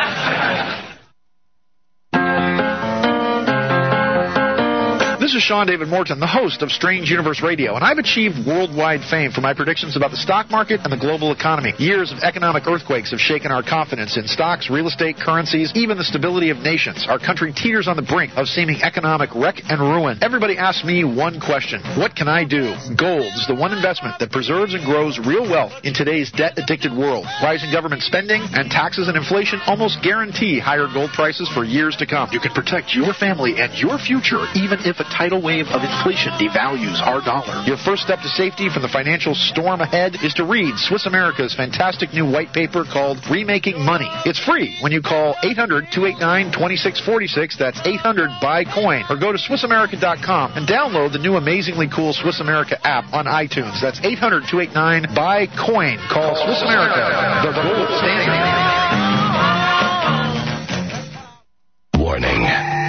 [SPEAKER 5] This is Sean David Morton, the host of Strange Universe Radio, and I've achieved worldwide fame for my predictions about the stock market and the global economy. Years of economic earthquakes have shaken our confidence in stocks, real estate, currencies, even the stability of nations. Our country teeters on the brink of seeming economic wreck and ruin. Everybody asks me one question: what can I do? Gold is the one investment that preserves and grows real wealth in today's debt-addicted world. Rising government spending and taxes and inflation almost guarantee higher gold prices for years to come. You can protect your family and your future even if a tidal wave of inflation devalues our dollar. Your first step to safety from the financial storm ahead is to read Swiss America's fantastic new white paper called Remaking Money. It's free when you call 800-289-2646. That's 800-BUY-COIN. Or go to SwissAmerica.com and download the new amazingly cool Swiss America app on iTunes. That's 800-289-BUY-COIN. Call Swiss America, the gold standard.
[SPEAKER 7] Warning.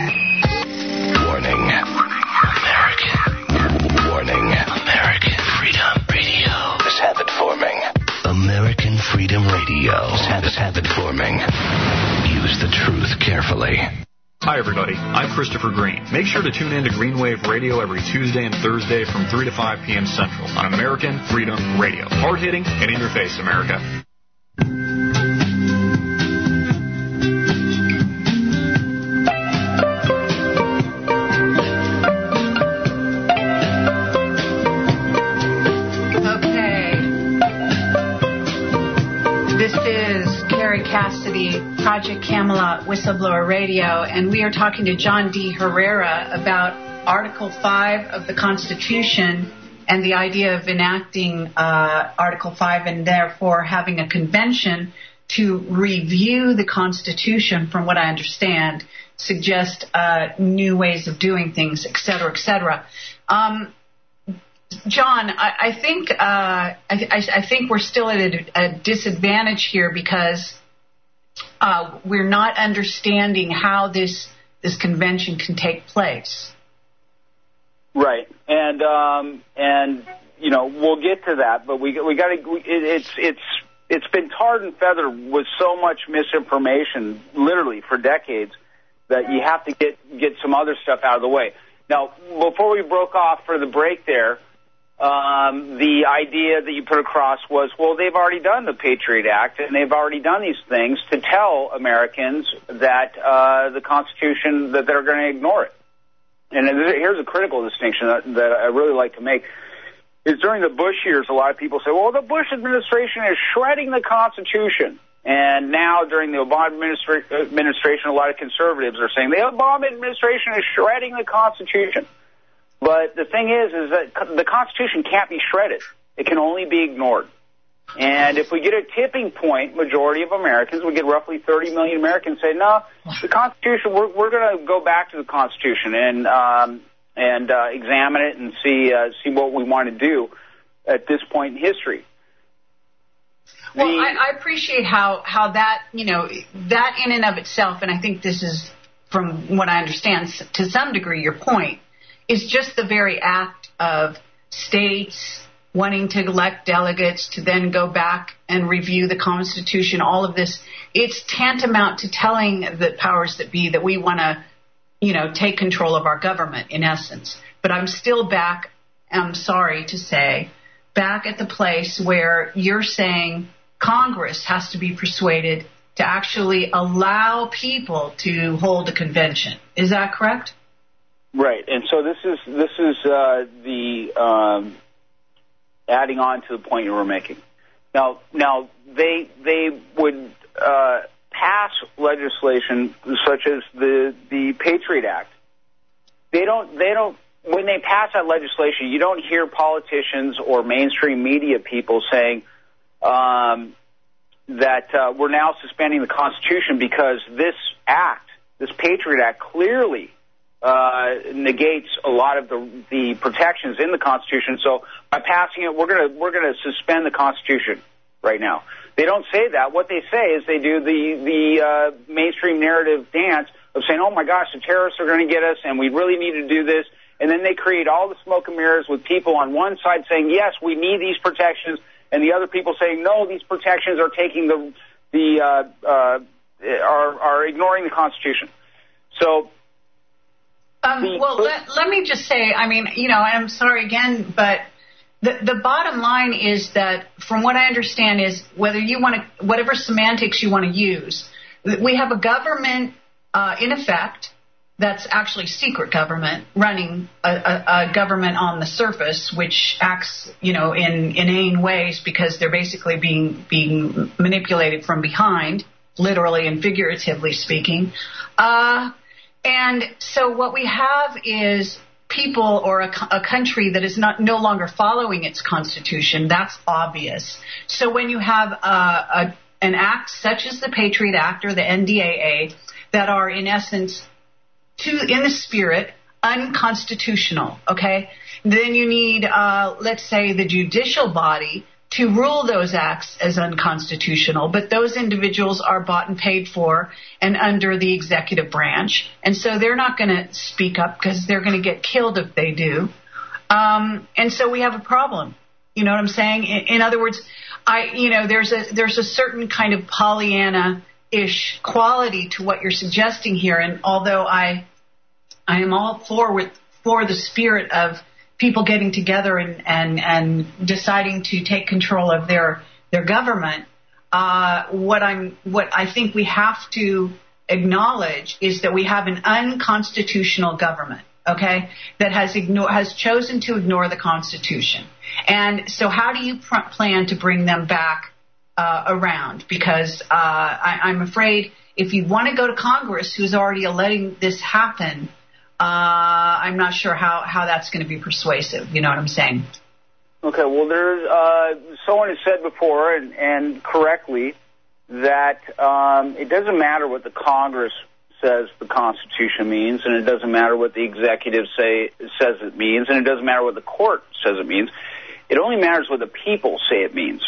[SPEAKER 7] American Freedom Radio is habit forming. American Freedom Radio is habit forming. Use the truth carefully.
[SPEAKER 13] Hi, everybody. I'm Christopher Green. Make sure to tune in to Greenwave Radio every Tuesday and Thursday from 3 to 5 p.m. Central on American Freedom Radio. Hard-hitting and in your face, America.
[SPEAKER 1] Cassidy, Project Camelot, Whistleblower Radio, and we are talking to John D. Herrera about Article 5 of the Constitution and the idea of enacting Article 5 and therefore having a convention to review the Constitution, from what I understand, suggest new ways of doing things, et cetera, et cetera. John, I think we're still at a disadvantage here because we're not understanding how this convention can take place.
[SPEAKER 2] Right, and we'll get to that, but we got to. It's been tarred and feathered with so much misinformation, literally for decades, that you have to get some other stuff out of the way. Now, before we broke off for the break there. The idea that you put across was, well, they've already done the Patriot Act, and they've already done these things to tell Americans that the Constitution, that they're going to ignore it. And here's a critical distinction that I really like to make, is during the Bush years, a lot of people say, well, the Bush administration is shredding the Constitution. And now, during the Obama administration, a lot of conservatives are saying the Obama administration is shredding the Constitution. But the thing is that the Constitution can't be shredded. It can only be ignored. And if we get a tipping point, majority of Americans, we get roughly 30 million Americans say, no, the Constitution, we're going to go back to the Constitution and examine it and see what we want to do at this point in history.
[SPEAKER 1] Well, I appreciate how that, that in and of itself, and I think this is, from what I understand, to some degree, your point, is just the very act of states wanting to elect delegates to then go back and review the Constitution, all of this. It's tantamount to telling the powers that be that we want to, take control of our government, in essence. But I'm still back, I'm sorry to say, back at the place where you're saying Congress has to be persuaded to actually allow people to hold a convention. Is that correct?
[SPEAKER 2] Right. And so this is the adding on to the point you were making. Now they would pass legislation such as the Patriot Act. They don't when they pass that legislation, you don't hear politicians or mainstream media people saying that we're now suspending the Constitution because this Patriot Act, clearly negates a lot of the protections in the Constitution. So by passing it, we're gonna suspend the Constitution right now. They don't say that. What they say is they do the mainstream narrative dance of saying, oh my gosh, the terrorists are going to get us and we really need to do this. And then they create all the smoke and mirrors with people on one side saying, yes, we need these protections, and the other people saying, no, these protections are taking are ignoring the Constitution. So.
[SPEAKER 1] Let me just say, I'm sorry again, but the bottom line is that, from what I understand, is whether you want to, whatever semantics you want to use, we have a government in effect that's actually secret government running a government on the surface, which acts, in inane ways because they're basically being manipulated from behind, literally and figuratively speaking. And so what we have is people or a country that is no longer following its constitution. That's obvious. So when you have an act such as the Patriot Act or the NDAA that are in essence, in the spirit, unconstitutional, okay, then you need, let's say, the judicial body to rule those acts as unconstitutional, but those individuals are bought and paid for and under the executive branch, and so they're not going to speak up because they're going to get killed if they do. And so we have a problem. You know what I'm saying? In other words, there's a certain kind of Pollyanna-ish quality to what you're suggesting here, and although I am all for the spirit of people getting together and deciding to take control of their government, what I think we have to acknowledge is that we have an unconstitutional government, okay, that has chosen to ignore the Constitution. And so how do you plan to bring them back around? Because I'm afraid if you want to go to Congress, who's already letting this happen, I'm not sure how that's going to be persuasive. You know what I'm saying?
[SPEAKER 2] Okay, well, there's someone has said before, and correctly, that it doesn't matter what the Congress says the Constitution means, and it doesn't matter what the executive says it means, and it doesn't matter what the court says it means. It only matters what the people say it means.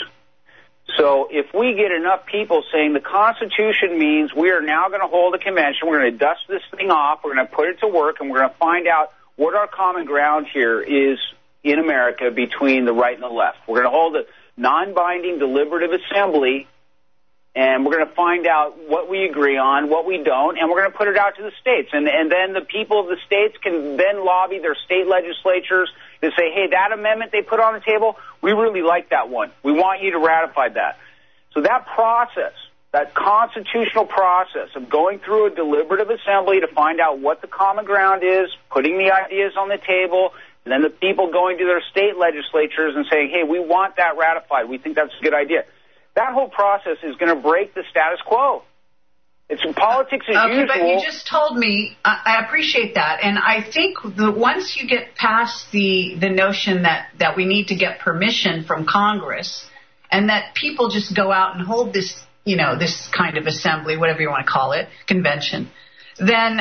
[SPEAKER 2] So if we get enough people saying the Constitution means we are now going to hold a convention, we're going to dust this thing off, we're going to put it to work, and we're going to find out what our common ground here is in America between the right and the left. We're going to hold a non-binding deliberative assembly, and we're going to find out what we agree on, what we don't, and we're going to put it out to the states. And then the people of the states can then lobby their state legislatures to say, hey, that amendment they put on the table, we really like that one. We want you to ratify that. So that process, that constitutional process of going through a deliberative assembly to find out what the common ground is, putting the ideas on the table, and then the people going to their state legislatures and saying, hey, we want that ratified. We think that's a good idea. That whole process is going to break the status quo. It's politics as usual.
[SPEAKER 1] But you just told me, I appreciate that. And I think once you get past the notion that we need to get permission from Congress and that people just go out and hold this, this kind of assembly, whatever you want to call it, convention, then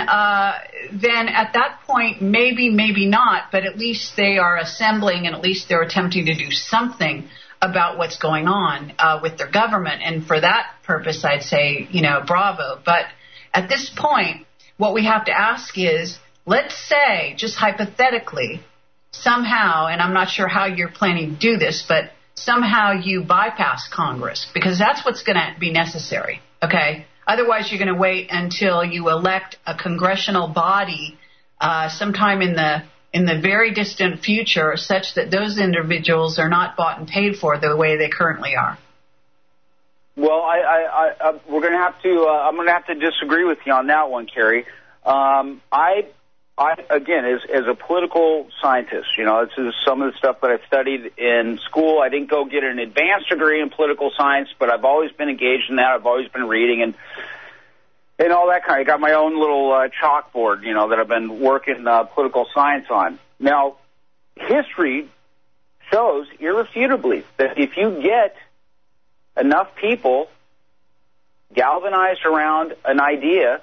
[SPEAKER 1] at that point, maybe not, but at least they are assembling and at least they're attempting to do something about what's going on with their government. And for that purpose, I'd say, bravo. But at this point, what we have to ask is, let's say, just hypothetically, somehow, and I'm not sure how you're planning to do this, but somehow you bypass Congress, because that's what's going to be necessary, okay? Otherwise, you're going to wait until you elect a congressional body sometime in the very distant future, such that those individuals are not bought and paid for the way they currently are.
[SPEAKER 2] Well, we're going to have to. I'm going to have to disagree with you on that one, Carrie. I again, as a political scientist, this is some of the stuff that I studied in school. I didn't go get an advanced degree in political science, but I've always been engaged in that. I've always been reading and all that kind of. I got my own little chalkboard, that I've been working political science on. Now, history shows irrefutably that if you get enough people galvanized around an idea,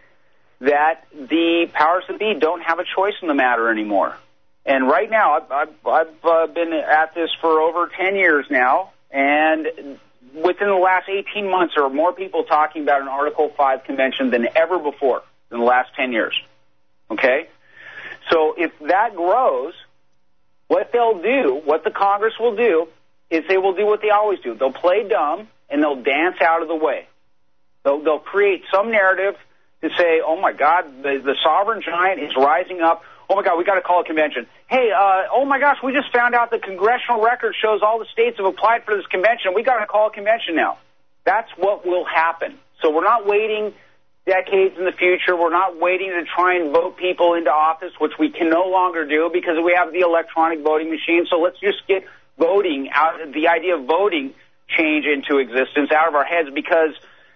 [SPEAKER 2] that the powers that be don't have a choice in the matter anymore. And right now, I've been at this for over 10 years now, and within the last 18 months, there are more people talking about an Article 5 convention than ever before in the last 10 years. Okay? So if that grows, what they'll do, what the Congress will do, is they will do what they always do. They'll play dumb, and they'll dance out of the way. They'll create some narrative to say, oh, my God, the sovereign giant is rising up. Oh, my God, we got to call a convention. Hey, oh, my gosh, we just found out the congressional record shows all the states have applied for this convention. We got to call a convention now. That's what will happen. So we're not waiting decades in the future. We're not waiting to try and vote people into office, which we can no longer do because we have the electronic voting machine. So let's just get voting out, the idea of voting change into existence out of our heads, because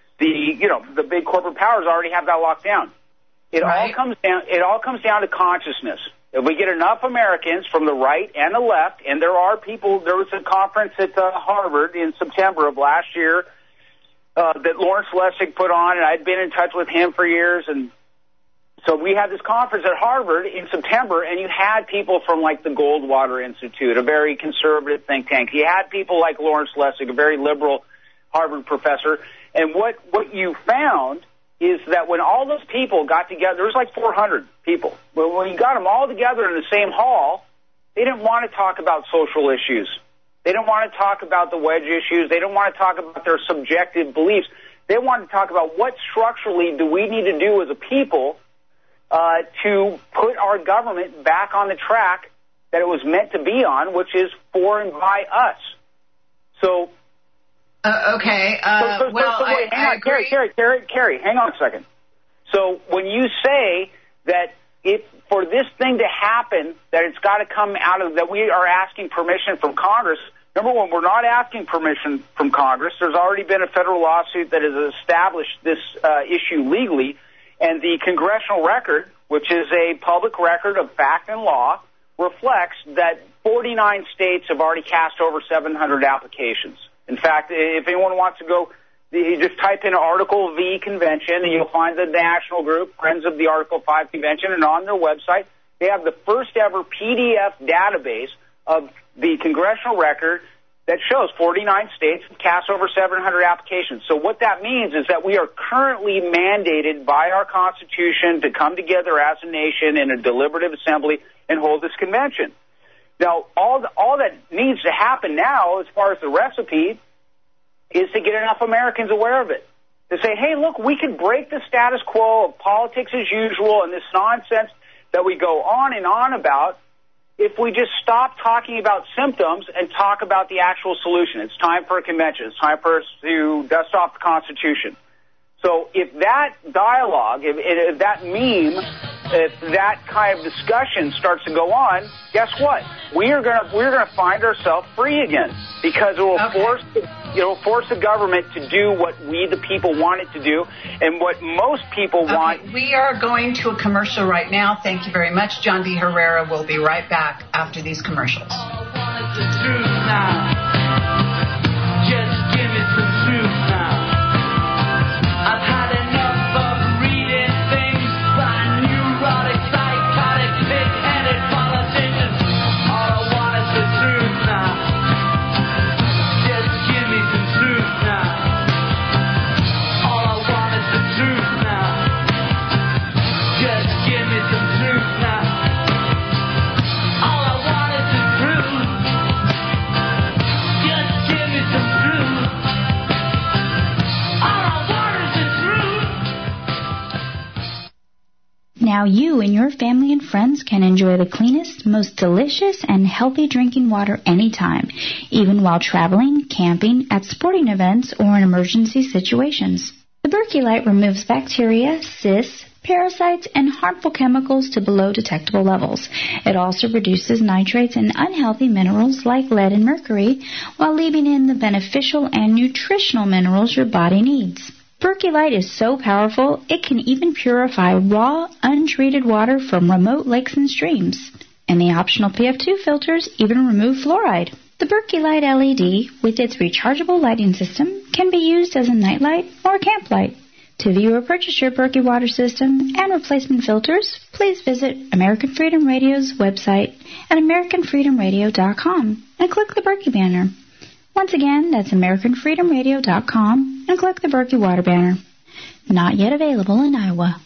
[SPEAKER 2] the big corporate powers already have that locked down. It all comes down to consciousness. If we get enough Americans from the right and the left, and there are people, there was a conference at Harvard in September of last year that Lawrence Lessig put on, and I'd been in touch with him for years, and so we had this conference at Harvard in September, and you had people from like the Goldwater Institute, a very conservative think tank. You had people like Lawrence Lessig, a very liberal Harvard professor. And what you found is that when all those people got together, there was like 400 people. But when you got them all together in the same hall, they didn't want to talk about social issues. They didn't want to talk about the wedge issues. They didn't want to talk about their subjective beliefs. They wanted to talk about what structurally do we need to do as a people to put our government back on the track that it was meant to be on, which is for and by us. So...
[SPEAKER 1] okay.
[SPEAKER 2] Wait, hang on, Carrie, hang on a second. So when you say that for this thing to happen, that it's got to come out of, that we are asking permission from Congress, number one, we're not asking permission from Congress. There's already been a federal lawsuit that has established this issue legally, and the congressional record, which is a public record of fact and law, reflects that 49 states have already cast over 700 applications. In fact, if anyone wants to go, you just type in Article V Convention, and you'll find the national group, Friends of the Article 5 Convention, and on their website, they have the first ever PDF database of the congressional record that shows 49 states have cast over 700 applications. So what that means is that we are currently mandated by our Constitution to come together as a nation in a deliberative assembly and hold this convention. Now, all that needs to happen now, as far as the recipe, is to get enough Americans aware of it. To say, hey, look, we can break the status quo of politics as usual and this nonsense that we go on and on about if we just stop talking about symptoms and talk about the actual solution. It's time for a convention. It's time for us to dust off the Constitution. So if that dialogue, if that meme that kind of discussion starts to go on, guess what? We're gonna find ourselves free again, because it will force the government to do what we, the people, want it to do, and what most people want.
[SPEAKER 1] We are going to a commercial right now. Thank you very much. John D. Herrera will be right back after these commercials.
[SPEAKER 14] Now you and your family and friends can enjoy the cleanest, most delicious, and healthy drinking water anytime, even while traveling, camping, at sporting events, or in emergency situations. The Berkey Light removes bacteria, cysts, parasites, and harmful chemicals to below detectable levels. It also reduces nitrates and unhealthy minerals like lead and mercury, while leaving in the beneficial and nutritional minerals your body needs. Berkey Light is so powerful, it can even purify raw, untreated water from remote lakes and streams. And the optional PF2 filters even remove fluoride. The Berkey Light LED, with its rechargeable lighting system, can be used as a nightlight or camp light. To view or purchase your Berkey water system and replacement filters, please visit American Freedom Radio's website at AmericanFreedomRadio.com and click the Berkey banner. Once again, that's AmericanFreedomRadio.com and click the Berkey water banner. Not yet available in Iowa.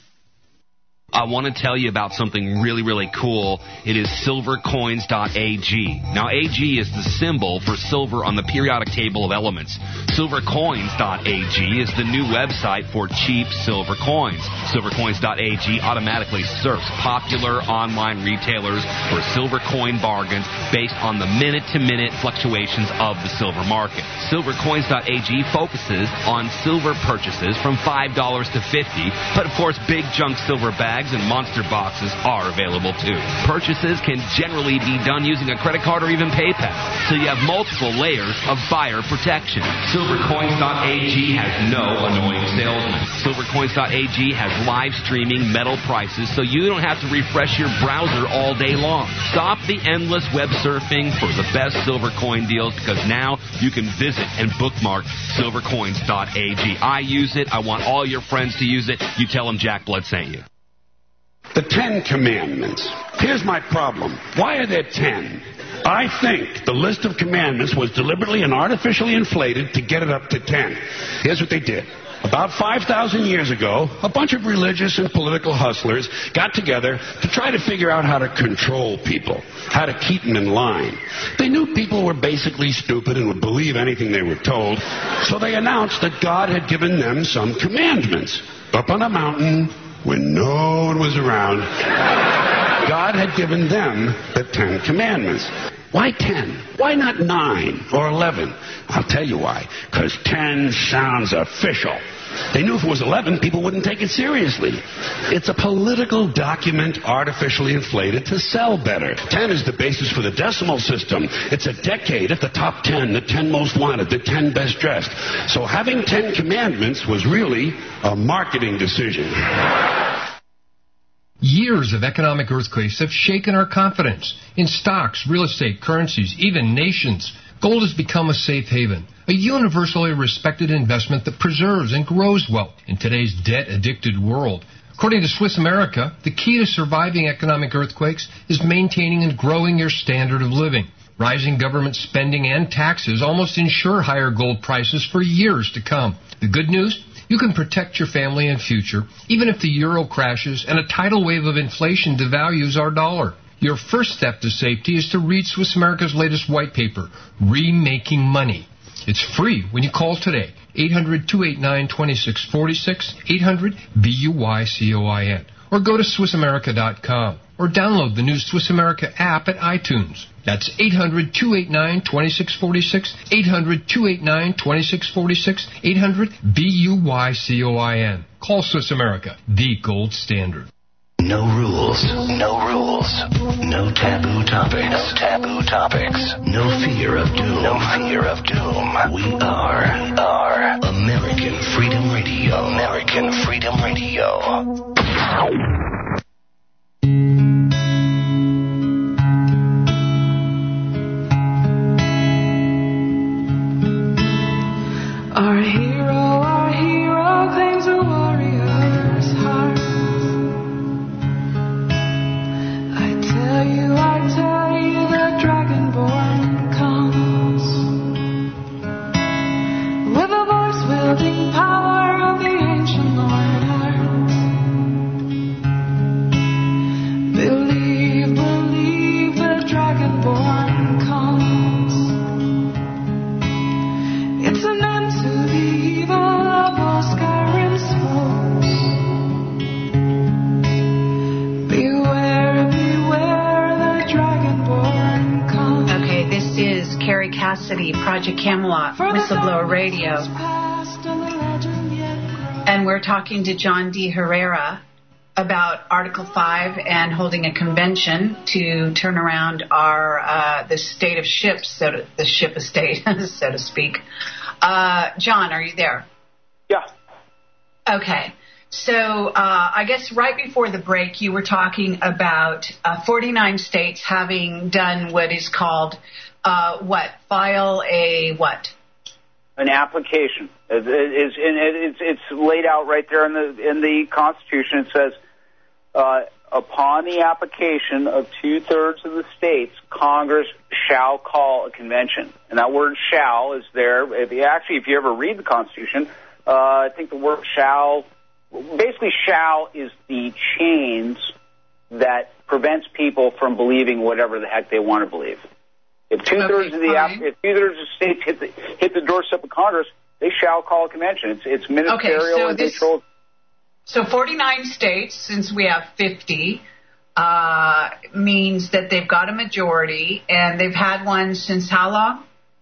[SPEAKER 15] I want to tell you about something really, really cool. It is silvercoins.ag. Now, AG is the symbol for silver on the periodic table of elements. Silvercoins.ag is the new website for cheap silver coins. Silvercoins.ag automatically surfs popular online retailers for silver coin bargains based on the minute-to-minute fluctuations of the silver market. Silvercoins.ag focuses on silver purchases from $5 to $50, but of course, big junk silver bags and monster boxes are available too. Purchases can generally be done using a credit card or even PayPal, so you have multiple layers of buyer protection. Silvercoins.ag has no annoying salesmen. Silvercoins.ag has live streaming metal prices, so you don't have to refresh your browser all day long. Stop the endless web surfing for the best silver coin deals, because now you can visit and bookmark silvercoins.ag. I use it. I want all your friends to use it. You tell them Jack Blood sent you.
[SPEAKER 16] The 10 Commandments. Here's my problem. Why are there 10? I think the list of commandments was deliberately and artificially inflated to get it up to 10. Here's what they did. About 5,000 years ago, a bunch of religious and political hustlers got together to try to figure out how to control people, how to keep them in line. They knew people were basically stupid and would believe anything they were told, so they announced that God had given them some commandments. Up on a mountain, when no one was around, God had given them the 10 Commandments. Why 10? Why not 9 or 11? I'll tell you why. Because 10 sounds official. They knew if it was 11, people wouldn't take it seriously. It's a political document artificially inflated to sell better. 10 is the basis for the decimal system. It's a decade at the top 10, the 10 most wanted, the 10 best dressed. So having 10 commandments was really a marketing decision.
[SPEAKER 6] Years of economic earthquakes have shaken our confidence in stocks, real estate, currencies, even nations. Gold has become a safe haven, a universally respected investment that preserves and grows wealth in today's debt-addicted world. According to Swiss America, the key to surviving economic earthquakes is maintaining and growing your standard of living. Rising government spending and taxes almost ensure higher gold prices for years to come. The good news? You can protect your family and future, even if the euro crashes and a tidal wave of inflation devalues our dollar. Your first step to safety is to read Swiss America's latest white paper, Remaking Money. It's free when you call today, 800-289-2646, 800-BUYCOIN, or go to SwissAmerica.com, or download the new Swiss America app at iTunes. That's 800-289-2646, 800-289-2646, 800-BUYCOIN. Call Swiss America, the gold standard.
[SPEAKER 7] No rules. No rules. No taboo topics. No taboo topics. No fear of doom. No fear of doom. We are American Freedom Radio. American Freedom Radio.
[SPEAKER 17] Our hero claims a warrior's heart. I tell you, the Dragonborn comes with the force-wielding power of the ancient Lord Earth. Believe, the Dragonborn comes. It's an end to the evil of all Skyrim's foes. Beware, the Dragonborn comes.
[SPEAKER 1] Okay, this is Carrie Cassidy, Project Camelot, Whistleblower Radio. And we're talking to John D. Herrera about Article 5 and holding a convention to turn around the state of ships, the ship estate, so to speak. John, are you there?
[SPEAKER 2] Yeah.
[SPEAKER 1] Okay. So I guess right before the break, you were talking about 49 states having done what is called file a what?
[SPEAKER 2] An application. It's laid out right there in the Constitution. It says, upon the application of 2/3 of the states, Congress shall call a convention. And that word "shall" is there. If you ever read the Constitution, I think the word "shall," basically "shall" is the chains that prevents people from believing whatever the heck they want to believe. If 2/3 of the states hit the doorstep of Congress, they shall call a convention. It's ministerial and controlled.
[SPEAKER 1] So 49 states, since we have 50, means that they've got a majority, and they've had one since how long?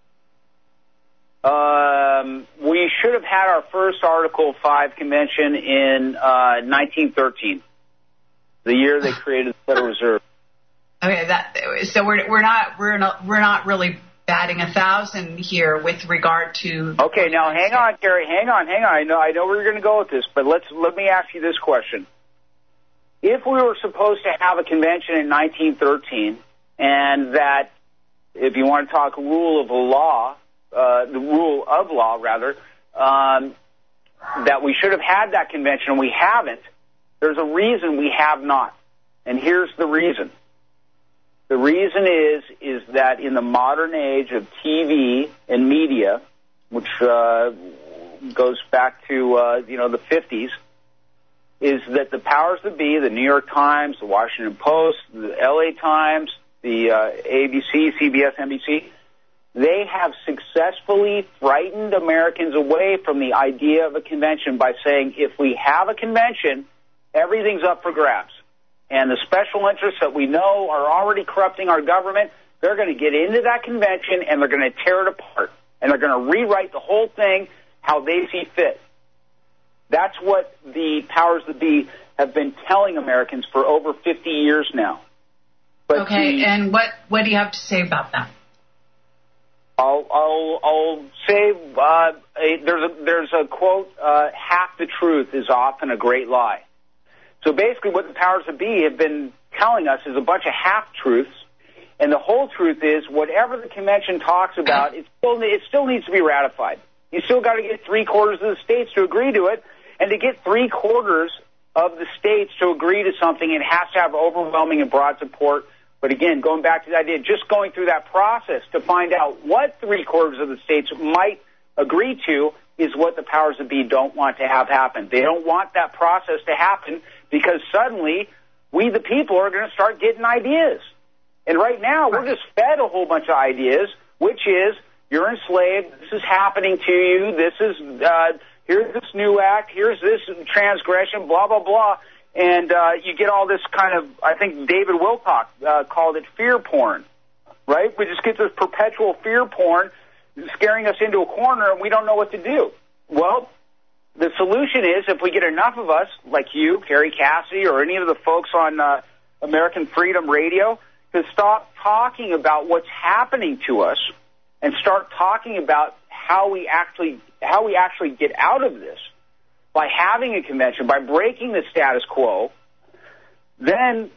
[SPEAKER 2] We should have had our first Article 5 convention in 1913, the year they created the Federal Reserve.
[SPEAKER 1] Okay, so we're not really batting 1,000 here with regard to.
[SPEAKER 2] Okay, now hang on, Gary. Hang on. I know where you're going to go with this, but let me ask you this question: if we were supposed to have a convention in 1913, and that, if you want to talk rule of law, that we should have had that convention and we haven't, there's a reason we have not, and here's the reason. The reason is that in the modern age of TV and media, which goes back to the 50s, is that the powers that be, the New York Times, the Washington Post, the LA Times, the ABC, CBS, NBC, they have successfully frightened Americans away from the idea of a convention by saying, if we have a convention, everything's up for grabs. And the special interests that we know are already corrupting our government, they're going to get into that convention and they're going to tear it apart. And they're going to rewrite the whole thing how they see fit. That's what the powers that be have been telling Americans for over 50 years now. But
[SPEAKER 1] okay, and what do you have to say about that?
[SPEAKER 2] I'll say there's a quote, half the truth is often a great lie. So basically what the powers that be have been telling us is a bunch of half-truths, and the whole truth is whatever the convention talks about, it still needs to be ratified. You still got to get 3/4 of the states to agree to it, and to get 3/4 of the states to agree to something, it has to have overwhelming and broad support. But again, going back to the idea, just going through that process to find out what 3/4 of the states might agree to is what the powers that be don't want to have happen. They don't want that process to happen because suddenly we, the people, are going to start getting ideas. And right now, we're just fed a whole bunch of ideas, which is, you're enslaved, this is happening to you, this is, here's this new act, here's this transgression, blah, blah, blah. And you get all this kind of, I think David Wilcock called it fear porn, right? We just get this perpetual fear porn scaring us into a corner and we don't know what to do. Well, the solution is, if we get enough of us, like you, Kerry Cassidy, or any of the folks on American Freedom Radio, to stop talking about what's happening to us and start talking about how we actually get out of this by having a convention, by breaking the status quo, then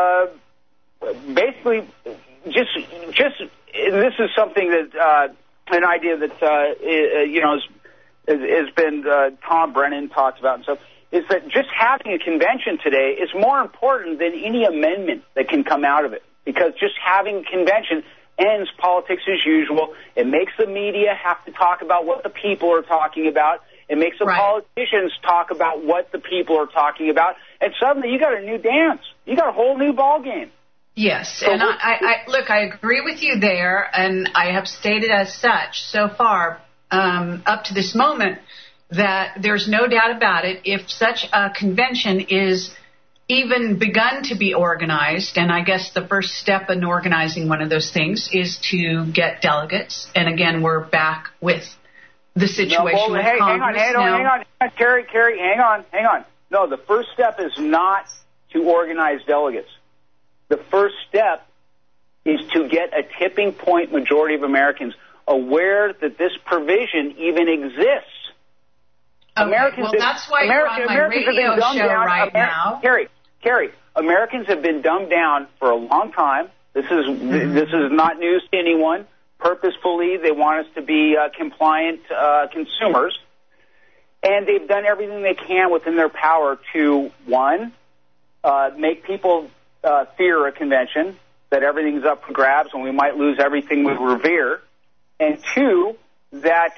[SPEAKER 2] basically just this is something that an idea that has been Tom Brennan talks about and stuff, is that just having a convention today is more important than any amendment that can come out of it, because just having a convention ends politics as usual. It makes the media have to talk about what the people are talking about. It makes the politicians talk about what the people are talking about. And suddenly you got a new dance. You got a whole new ball game.
[SPEAKER 1] Yes, so and I agree with you there, and I have stated as such so far up to this moment that there's no doubt about it. If such a convention is even begun to be organized, and I guess the first step in organizing one of those things is to get delegates, and again, we're back with the situation with Congress.
[SPEAKER 2] Hang on, Kerry, hang on. No, the first step is not to organize delegates. The first step is to get a tipping point majority of Americans aware that this provision even exists.
[SPEAKER 1] Okay, that's why you're on my radio show right now.
[SPEAKER 2] Kerry, Americans have been dumbed down for a long time. This is not news to anyone. Purposefully, they want us to be compliant consumers. And they've done everything they can within their power to, one, make people fear a convention, that everything's up for grabs and we might lose everything we revere. And two, that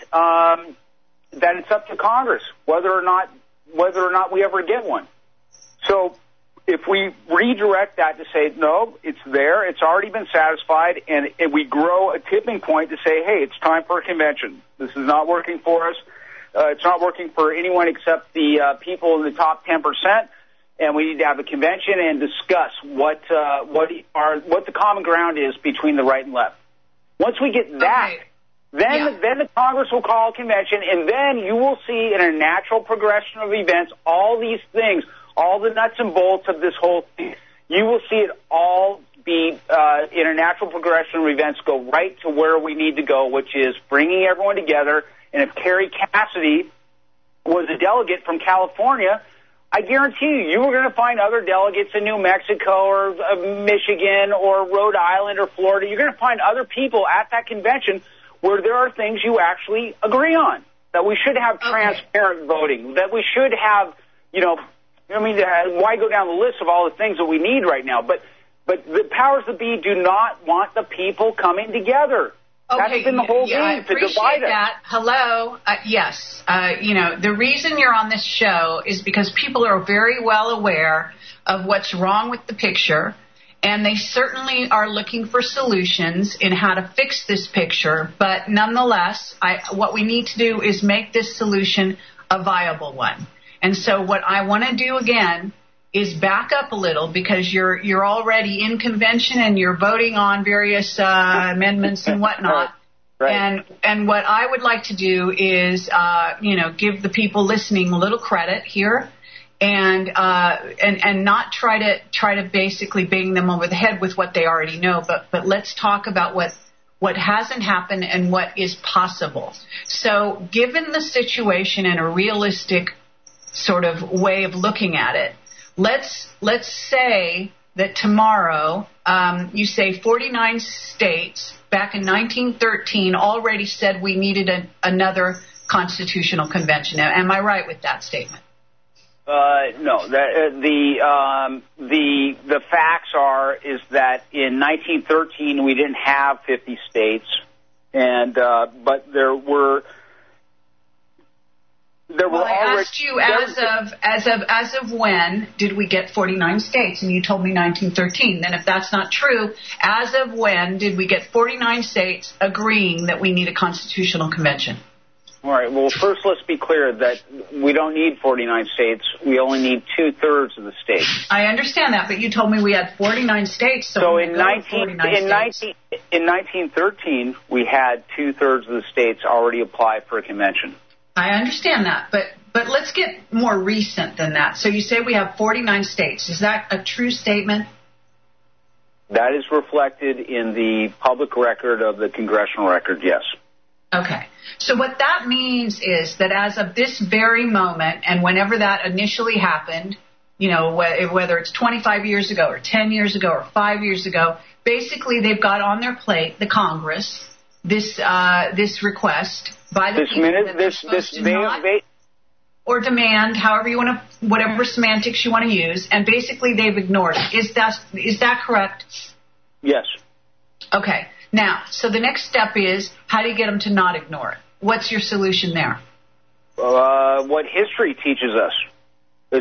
[SPEAKER 2] it's up to Congress whether or not we ever get one. So if we redirect that to say, no, it's there, it's already been satisfied, and we grow a tipping point to say, hey, it's time for a convention. This is not working for us. It's not working for anyone except the people in the top 10%, and we need to have a convention and discuss what the common ground is between the right and left. Once we get that, then the Congress will call a convention, and then you will see in a natural progression of events all these things, all the nuts and bolts of this whole thing. You will see it all be in a natural progression of events go right to where we need to go, which is bringing everyone together. And if Kerry Cassidy was a delegate from California, I guarantee you were going to find other delegates in New Mexico or Michigan or Rhode Island or Florida. You're going to find other people at that convention where there are things you actually agree on, that we should have transparent voting, that we should have, why go down the list of all the things that we need right now? But the powers that be do not want the people coming together.
[SPEAKER 1] Okay,
[SPEAKER 2] that's been the whole game, to divide us.
[SPEAKER 1] That. Hello, yes. The reason you're on this show is because people are very well aware of what's wrong with the picture, and they certainly are looking for solutions in how to fix this picture. But nonetheless, what we need to do is make this solution a viable one. And so what I want to do again is back up a little, because you're already in convention and you're voting on various amendments and whatnot. Right. And what I would like to do is give the people listening a little credit here, and not try to basically bang them over the head with what they already know, but let's talk about what hasn't happened and what is possible. So given the situation in a realistic sort of way of looking at it, let's say that tomorrow, you say 49 states back in 1913 already said we needed another constitutional convention. Now, am I right with that statement?
[SPEAKER 2] No. The facts is that in 1913 we didn't have 50 states, and but there were.
[SPEAKER 1] I asked you as of when did we get 49 states, and you told me 1913. Then if that's not true, as of when did we get 49 states agreeing that we need a constitutional convention?
[SPEAKER 2] All right. Well, first let's be clear that we don't need 49 states. We only need 2/3 of the states.
[SPEAKER 1] I understand that, but you told me we had 49 states. So
[SPEAKER 2] in 1913, we had 2/3 of the states already apply for a convention.
[SPEAKER 1] I understand that, but let's get more recent than that. So you say we have 49 states. Is that a true statement?
[SPEAKER 2] That is reflected in the public record of the congressional record, yes.
[SPEAKER 1] Okay. So what that means is that as of this very moment, and whenever that initially happened, you know, whether it's 25 years ago or 10 years ago or 5 years ago, basically they've got on their plate, the Congress, this request by the or demand, however you want to, whatever semantics you want to use, and basically they've ignored it. Is that correct?
[SPEAKER 2] Yes.
[SPEAKER 1] Okay. Now, so the next step is, how do you get them to not ignore it? What's your solution there?
[SPEAKER 2] What history teaches us. As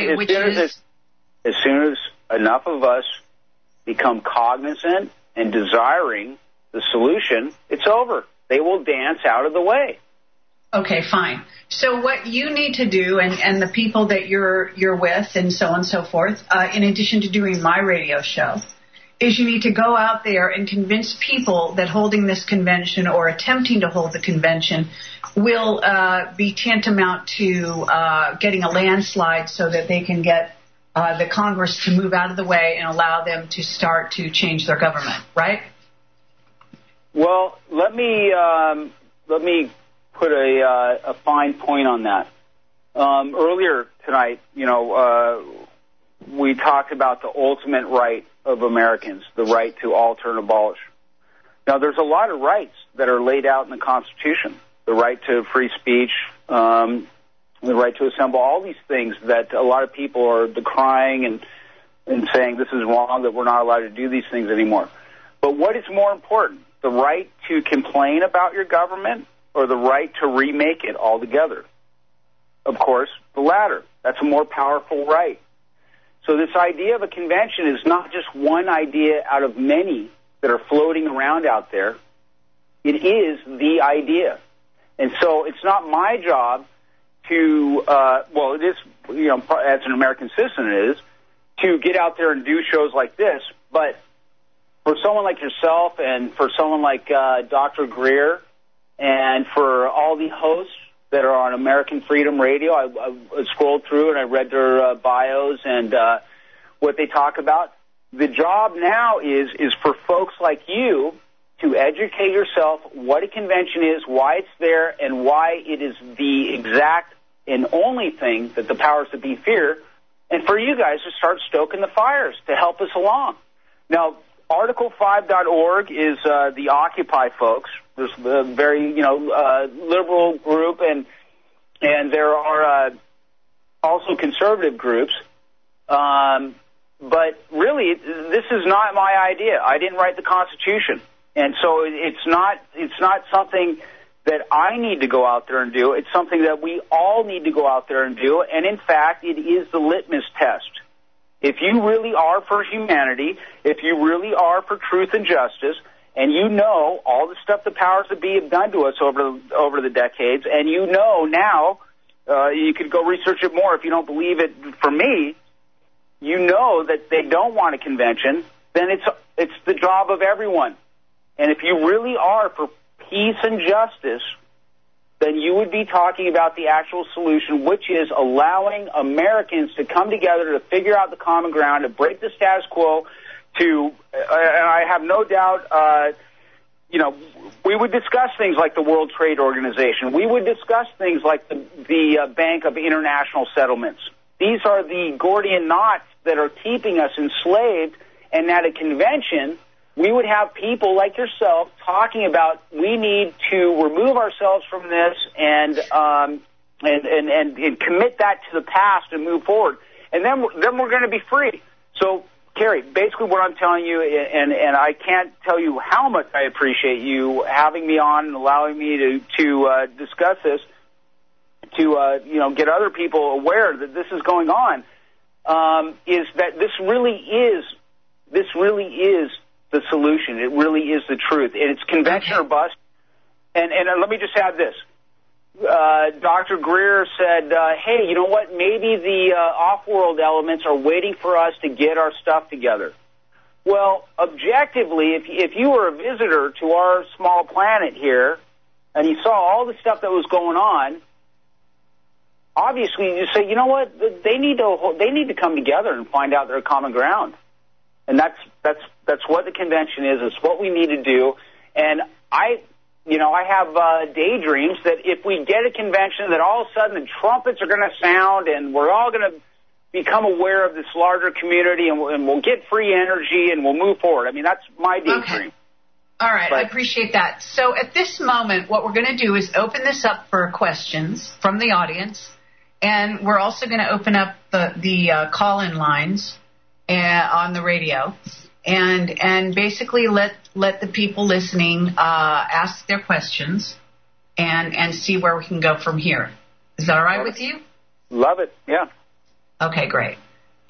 [SPEAKER 2] soon as enough of us become cognizant and desiring the solution, it's over. They will dance out of the way.
[SPEAKER 1] Okay, fine. So what you need to do, and the people that you're with and so on and so forth, in addition to doing my radio show, is you need to go out there and convince people that holding this convention or attempting to hold the convention will be tantamount to getting a landslide so that they can get the Congress to move out of the way and allow them to start to change their government, right?
[SPEAKER 2] Well, let me put a fine point on that. Earlier tonight, we talked about the ultimate right of Americans, the right to alter and abolish. Now, there's a lot of rights that are laid out in the Constitution. The right to free speech, the right to assemble, all these things that a lot of people are decrying and saying this is wrong, that we're not allowed to do these things anymore. But what is more important, the right to complain about your government or the right to remake it altogether? Of course, the latter. That's a more powerful right. So this idea of a convention is not just one idea out of many that are floating around out there. It is the idea. And so it's not my job to, it is, as an American citizen it is, to get out there and do shows like this. But for someone like yourself and for someone like Dr. Greer and for all the hosts that are on American Freedom Radio, I scrolled through and I read their bios and what they talk about. The job now is for folks like you to educate yourself what a convention is, why it's there, and why it is the exact and only thing that the powers that be fear, and for you guys to start stoking the fires to help us along. Now, Article5.org is the Occupy folks. There's a very, liberal group, and there are also conservative groups. But really, this is not my idea. I didn't write the Constitution, and so it's not something that I need to go out there and do. It's something that we all need to go out there and do, and in fact, it is the litmus test. If you really are for humanity, if you really are for truth and justice, and you know all the stuff the powers that be have done to us over the decades, and you know now, you could go research it more if you don't believe it from me, you know that they don't want a convention, then it's the job of everyone. And if you really are for peace and justice, then you would be talking about the actual solution, which is allowing Americans to come together to figure out the common ground, to break the status quo, and I have no doubt, we would discuss things like the World Trade Organization. We would discuss things like the Bank of International Settlements. These are the Gordian knots that are keeping us enslaved, and at a convention, we would have people like yourself talking about we need to remove ourselves from this and commit that to the past and move forward. And then we're going to be free. So, Carrie, basically what I'm telling you, and I can't tell you how much I appreciate you having me on and allowing me to discuss this, to get other people aware that this is going on, is that this really is the solution. It really is the truth, and it's convention or bust. And let me just add this: Dr. Greer said, "Hey, you know what? Maybe the off-world elements are waiting for us to get our stuff together." Well, objectively, if you were a visitor to our small planet here, and you saw all the stuff that was going on, obviously you say, you know what, they need to come together and find out their common ground. And that's what the convention is. It's what we need to do. And I have daydreams that if we get a convention that all of a sudden the trumpets are going to sound and we're all going to become aware of this larger community and we'll get free energy and we'll move forward. I mean, that's my daydream.
[SPEAKER 1] Okay. All right, I appreciate that. So at this moment, what we're going to do is open this up for questions from the audience, and we're also going to open up the call-in lines on the radio, and basically let the people listening ask their questions and see where we can go from here. Is that all right with you?
[SPEAKER 2] Love it, yeah.
[SPEAKER 1] Okay, great.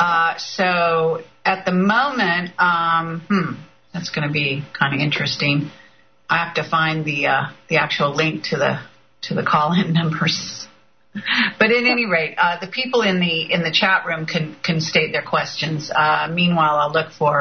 [SPEAKER 1] So at the moment, that's going to be kind of interesting. I have to find the actual link to the call-in numbers. But at any rate, the people in the chat room can state their questions. Meanwhile, I'll look for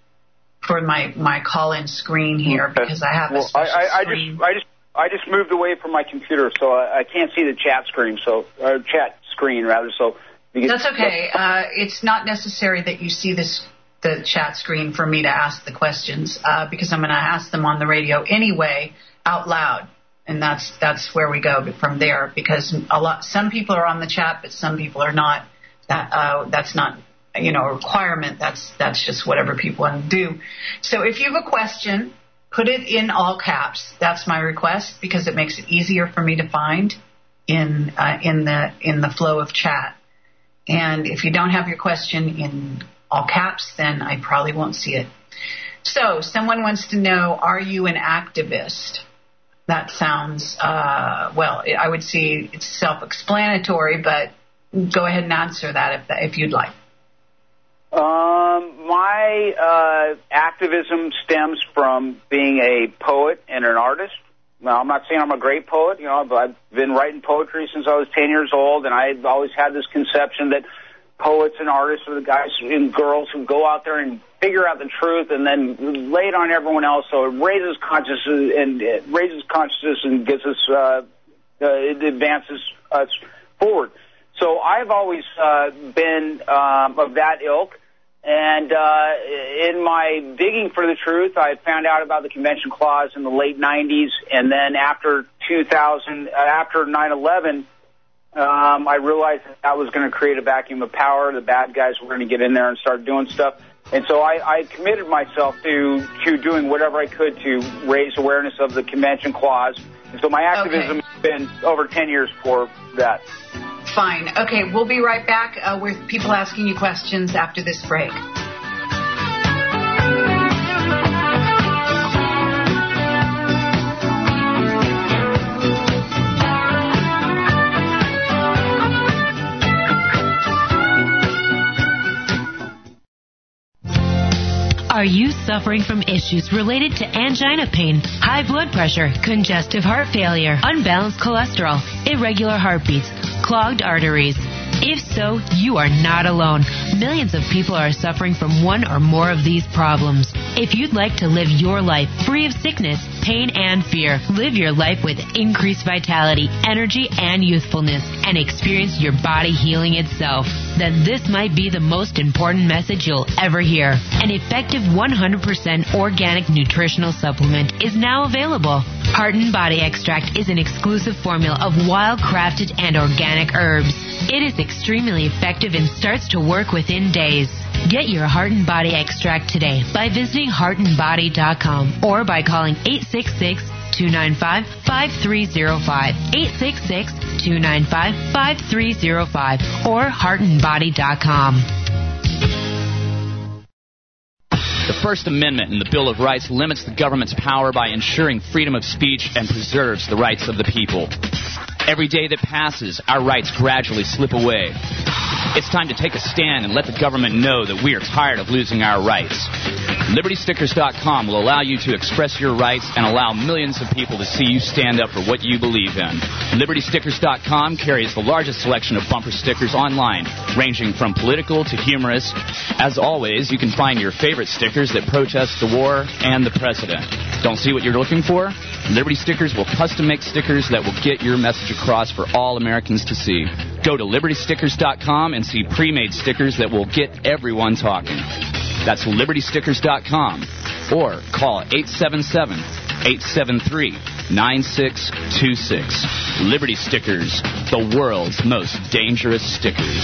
[SPEAKER 1] my call-in screen here because I have a special screen.
[SPEAKER 2] I just moved away from my computer, so I can't see the chat screen. Chat screen rather. So
[SPEAKER 1] that's okay. It's not necessary that you see the chat screen for me to ask the questions because I'm going to ask them on the radio anyway out loud, and that's where we go from there because some people are on the chat but some people are not. That's not a requirement. That's just whatever people want to do. So if you have a question, put it in all caps. That's my request because it makes it easier for me to find in the flow of chat. And if you don't have your question in all caps, then I probably won't see it. So someone wants to know, are you an activist? That sounds, I would say it's self-explanatory, but go ahead and answer that if you'd like.
[SPEAKER 2] My activism stems from being a poet and an artist. Now, I'm not saying I'm a great poet, but I've been writing poetry since I was 10 years old, and I've always had this conception that poets and artists are the guys and girls who go out there and figure out the truth and then lay it on everyone else, so it raises consciousness and gets us, it advances us forward. So I've always been of that ilk. And in my digging for the truth, I found out about the Convention Clause in the late 90s, and then after 9/11, I realized that was going to create a vacuum of power. The bad guys were going to get in there and start doing stuff. And so I committed myself to doing whatever I could to raise awareness of the Convention Clause. And so my activism has been over 10 years for that.
[SPEAKER 1] Fine. Okay, we'll be right back with people asking you questions after this break.
[SPEAKER 3] Are you suffering from issues related to angina pain, high blood pressure, congestive heart failure, unbalanced cholesterol, irregular heartbeats, clogged arteries? If so, you are not alone. Millions of people are suffering from one or more of these problems. If you'd like to live your life free of sickness, pain, and fear, live your life with increased vitality, energy, and youthfulness, and experience your body healing itself, then this might be the most important message you'll ever hear. An effective 100% organic nutritional supplement is now available. Heart and Body Extract is an exclusive formula of wild-crafted and organic herbs. It is extremely effective and starts to work within days. Get your Heart and Body Extract today by visiting heartandbody.com or by calling 866-295-5305, 866-295-5305, or heartandbody.com.
[SPEAKER 18] The First Amendment in the Bill of Rights limits the government's power by ensuring freedom of speech and preserves the rights of the people. Every day that passes, our rights gradually slip away. It's time to take a stand and let the government know that we are tired of losing our rights. LibertyStickers.com will allow you to express your rights and allow millions of people to see you stand up for what you believe in. LibertyStickers.com carries the largest selection of bumper stickers online, ranging from political to humorous. As always, you can find your favorite stickers that protest the war and the president. Don't see what you're looking for? Liberty Stickers will custom make stickers that will get your message across for all Americans to see. Go to LibertyStickers.com and see pre-made stickers that will get everyone talking. That's LibertyStickers.com or call 877-873-9626. Liberty Stickers, the world's most dangerous stickers.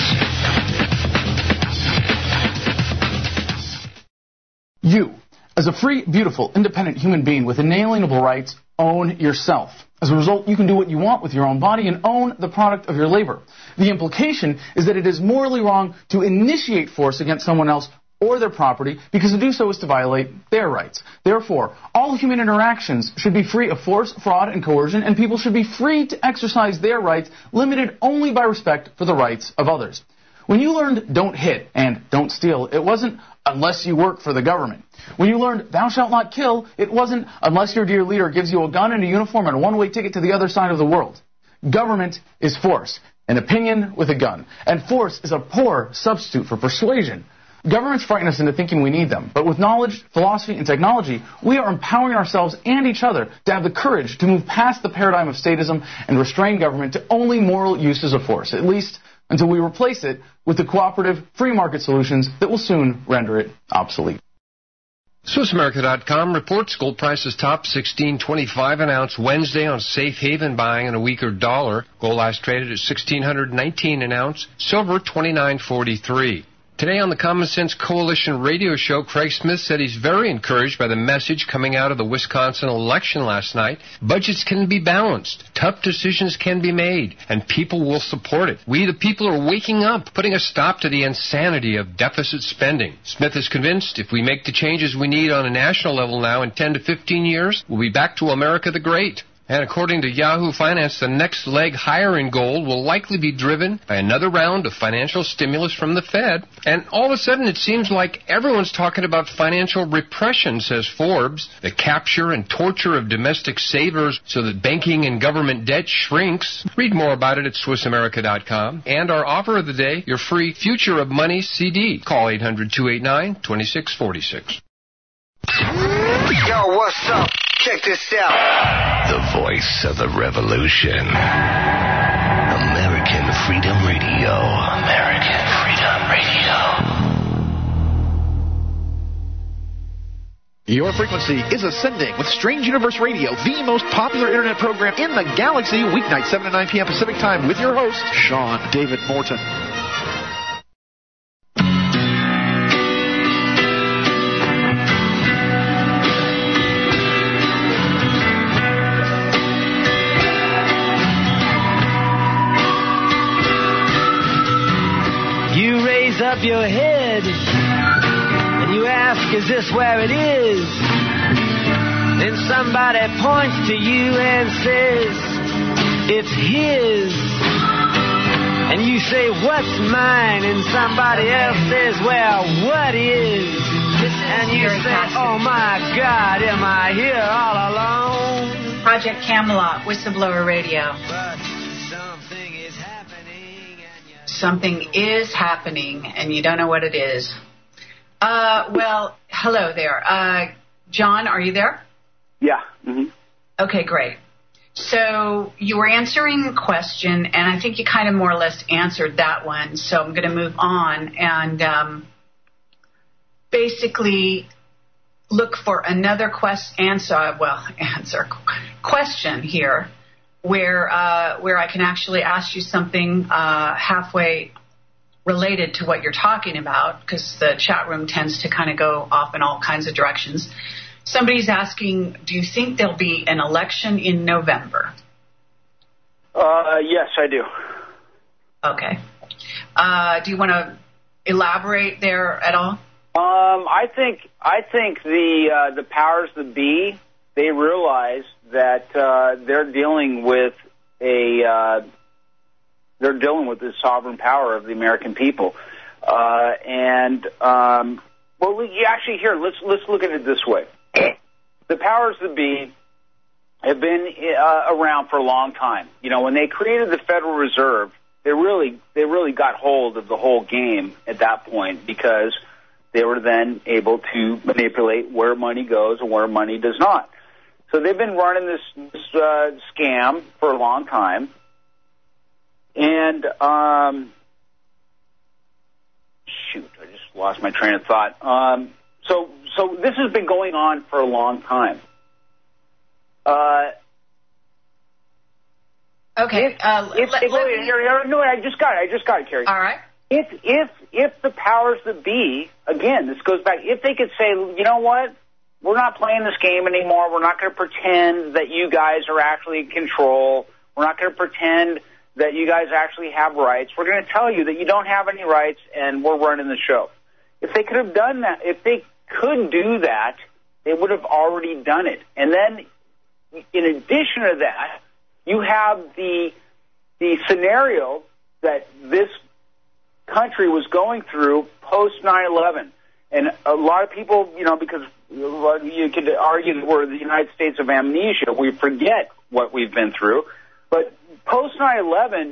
[SPEAKER 19] You, as a free, beautiful, independent human being with inalienable rights, own yourself. As a result, you can do what you want with your own body and own the product of your labor. The implication is that it is morally wrong to initiate force against someone else or their property, because to do so is to violate their rights. Therefore, all human interactions should be free of force, fraud, and coercion, and people should be free to exercise their rights, limited only by respect for the rights of others. When you learned don't hit and don't steal, it wasn't unless you work for the government. When you learned thou shalt not kill, it wasn't unless your dear leader gives you a gun and a uniform and a one-way ticket to the other side of the world. Government is force, an opinion with a gun, and force is a poor substitute for persuasion. Governments frighten us into thinking we need them, but with knowledge, philosophy, and technology, we are empowering ourselves and each other to have the courage to move past the paradigm of statism and restrain government to only moral uses of force, at least until we replace it with the cooperative, free market solutions that will soon render it obsolete.
[SPEAKER 6] SwissAmerica.com reports gold prices top $16.25 an ounce Wednesday on safe haven buying and a weaker dollar. Gold last traded at $1,619 an ounce. Silver $29.43. Today on the Common Sense Coalition radio show, Craig Smith said he's very encouraged by the message coming out of the Wisconsin election last night. Budgets can be balanced, tough decisions can be made, and people will support it. We, the people, are waking up, putting a stop to the insanity of deficit spending. Smith is convinced if we make the changes we need on a national level now in 10 to 15 years, we'll be back to America the Great. And according to Yahoo Finance, the next leg higher in gold will likely be driven by another round of financial stimulus from the Fed. And all of a sudden, it seems like everyone's talking about financial repression, says Forbes, the capture and torture of domestic savers so that banking and government debt shrinks. Read more about it at SwissAmerica.com. And our offer of the day, your free Future of Money CD. Call 800-289-2646.
[SPEAKER 20] Yo, what's up? Check this out.
[SPEAKER 7] The voice of the revolution. American Freedom Radio. American Freedom Radio.
[SPEAKER 5] Your frequency is ascending with Strange Universe Radio, the most popular internet program in the galaxy, weeknight 7 to 9 p.m. Pacific Time with your host, Sean David Morton.
[SPEAKER 21] Up your head and you ask, is this where it is? Then somebody points to you and says, it's his. And you say, what's mine? And somebody else says, well, what is? And you say, oh my God, am I here all alone?
[SPEAKER 1] Project Camelot, Whistleblower Radio. Something is happening, and you don't know what it is. Well, hello there. John, are you there?
[SPEAKER 2] Yeah. Mm-hmm.
[SPEAKER 1] Okay, great. So you were answering a question, and I think you kind of more or less answered that one, so I'm going to move on and basically look for another question here. Where I can actually ask you something halfway related to what you're talking about, because the chat room tends to kind of go off in all kinds of directions. Somebody's asking, do you think there'll be an election in November?
[SPEAKER 2] Yes, I do.
[SPEAKER 1] Okay. Do you want to elaborate there at all?
[SPEAKER 2] I think the powers that be, they realize that they're dealing with the sovereign power of the American people, well, actually, here let's look at it this way: the powers that be have been around for a long time. You know, when they created the Federal Reserve, they really got hold of the whole game at that point, because they were then able to manipulate where money goes and where money does not. So they've been running this scam for a long time. And, shoot, I just lost my train of thought. So this has been going on for a long time.
[SPEAKER 1] Okay.
[SPEAKER 2] No, I just got it, Carrie.
[SPEAKER 1] All right.
[SPEAKER 2] If the powers that be, again, this goes back, if they could say, you know what, we're not playing this game anymore. We're not going to pretend that you guys are actually in control. We're not going to pretend that you guys actually have rights. We're going to tell you that you don't have any rights, and we're running the show. If they could have done that, if they could do that, they would have already done it. And then, in addition to that, you have the scenario that this country was going through post 9/11, and a lot of people, because you could argue that we're the United States of amnesia, we forget what we've been through. But post 9/11,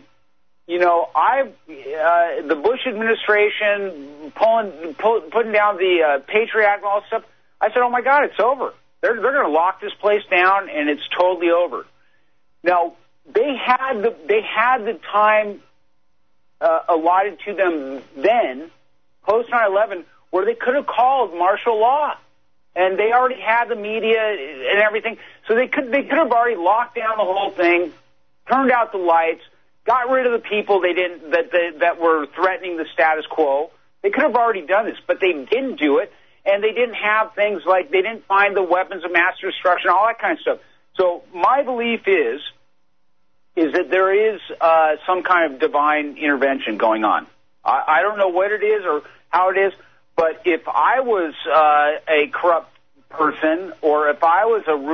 [SPEAKER 2] the Bush administration putting down the Patriot Act and all that stuff. I said, oh my God, it's over. They're going to lock this place down, and it's totally over. Now they had the time allotted to them then, post 9/11, where they could have called martial law, and they already had the media and everything, so they could have already locked down the whole thing, turned out the lights, got rid of the people that were threatening the status quo. They could have already done this, but they didn't do it, and they didn't have things like, they didn't find the weapons of mass destruction, all that kind of stuff. So my belief is that there is some kind of divine intervention going on. I don't know what it is or how it is, but if I was a corrupt person, or if I was a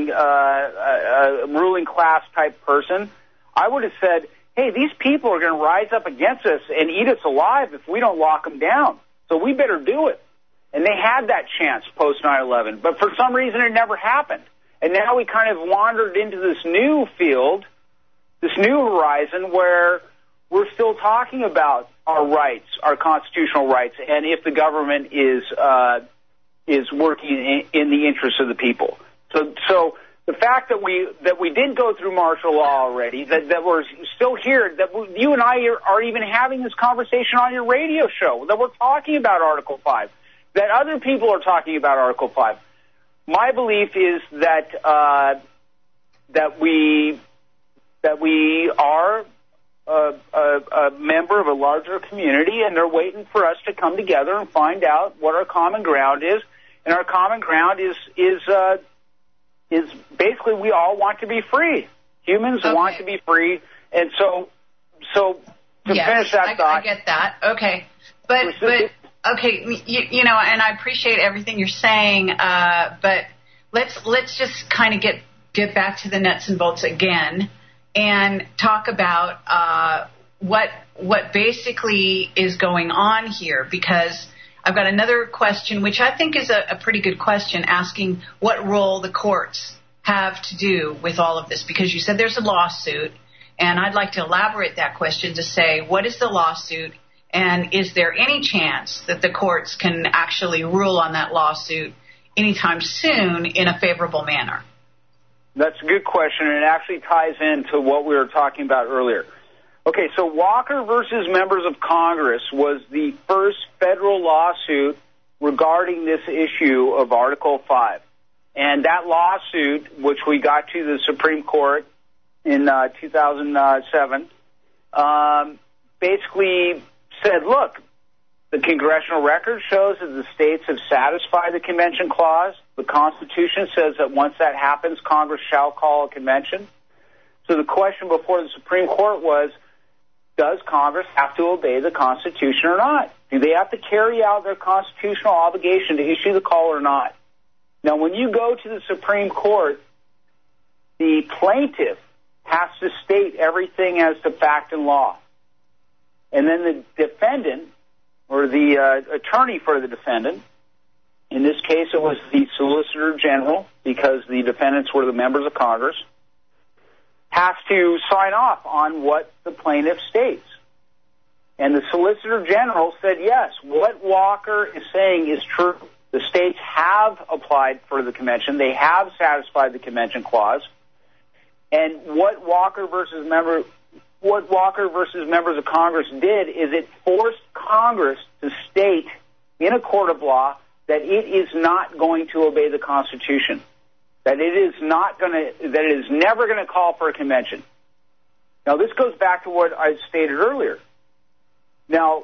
[SPEAKER 2] ruling class type person, I would have said, hey, these people are going to rise up against us and eat us alive if we don't lock them down. So we better do it. And they had that chance post 9/11, but for some reason it never happened. And now we kind of wandered into this new field, this new horizon, where we're still talking about our rights, our constitutional rights, and if the government is working in the interest of the people. So the fact that we did go through martial law already, that we're still here, that you and I are even having this conversation on your radio show, that we're talking about Article 5, that other people are talking about Article 5. My belief is that we are a member of a larger community, and they're waiting for us to come together and find out what our common ground is. And our common ground is basically we all want to be free. Humans want to be free, and so to finish that thought,
[SPEAKER 1] I get that. Okay, but okay, and I appreciate everything you're saying, but let's just kind of get back to the nuts and bolts again and talk about what basically is going on here, because I've got another question, which I think is a pretty good question, asking what role the courts have to do with all of this, because you said there's a lawsuit, and I'd like to elaborate that question to say, what is the lawsuit, and is there any chance that the courts can actually rule on that lawsuit anytime soon in a favorable manner?
[SPEAKER 2] That's a good question, and it actually ties into what we were talking about earlier. Okay, so Walker versus members of Congress was the first federal lawsuit regarding this issue of Article 5. And that lawsuit, which we got to the Supreme Court in 2007, basically said, look, the congressional record shows that the states have satisfied the Convention Clause. The Constitution says that once that happens, Congress shall call a convention. So the question before the Supreme Court was, does Congress have to obey the Constitution or not? Do they have to carry out their constitutional obligation to issue the call or not? Now, when you go to the Supreme Court, the plaintiff has to state everything as to fact and law. And then the defendant, or the attorney for the defendant, in this case it was the Solicitor General, because the defendants were the members of Congress, has to sign off on what the plaintiff states. And the Solicitor General said, yes, what Walker is saying is true. The states have applied for the convention. They have satisfied the Convention Clause. And what Walker versus what Walker versus members of Congress did is it forced Congress to state in a court of law that it is not going to obey the Constitution, that it is never going to call for a convention. Now, this goes back to what I stated earlier. Now,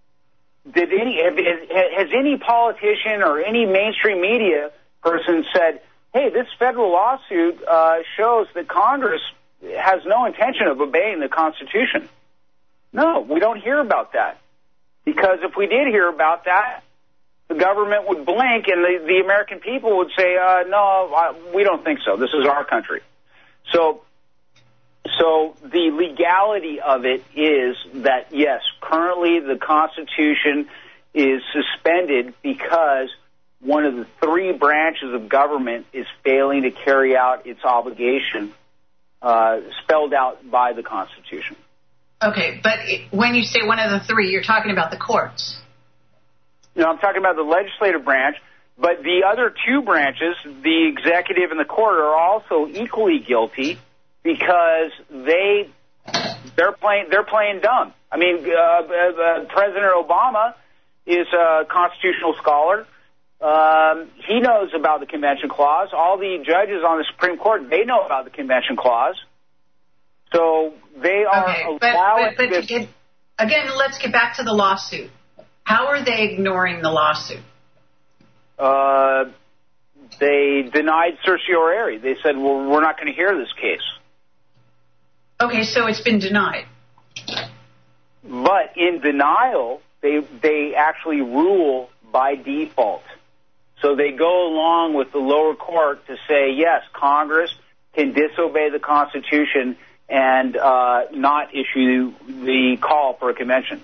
[SPEAKER 2] has any politician or any mainstream media person said, hey, this federal lawsuit shows that Congress has no intention of obeying the Constitution? No, we don't hear about that. Because if we did hear about that, the government would blink and the American people would say, no, we don't think so. This is our country. So the legality of it is that, yes, currently the Constitution is suspended because one of the three branches of government is failing to carry out its obligation spelled out by the Constitution.
[SPEAKER 1] Okay, but when you say one of the three, you're talking about the courts.
[SPEAKER 2] No, I'm talking about the legislative branch, but the other two branches, the executive and the court, are also equally guilty because they're playing dumb. I mean, President Obama is a constitutional scholar. He knows about the Convention Clause. All the judges on the Supreme Court, they know about the Convention Clause. So they are allowing this.
[SPEAKER 1] Again, let's get back to the lawsuit. How are they ignoring the lawsuit?
[SPEAKER 2] They denied certiorari. They said, well, we're not going to hear this case.
[SPEAKER 1] Okay, so it's been denied.
[SPEAKER 2] But in denial, they actually rule by default. So they go along with the lower court to say, yes, Congress can disobey the Constitution and not issue the call for a convention.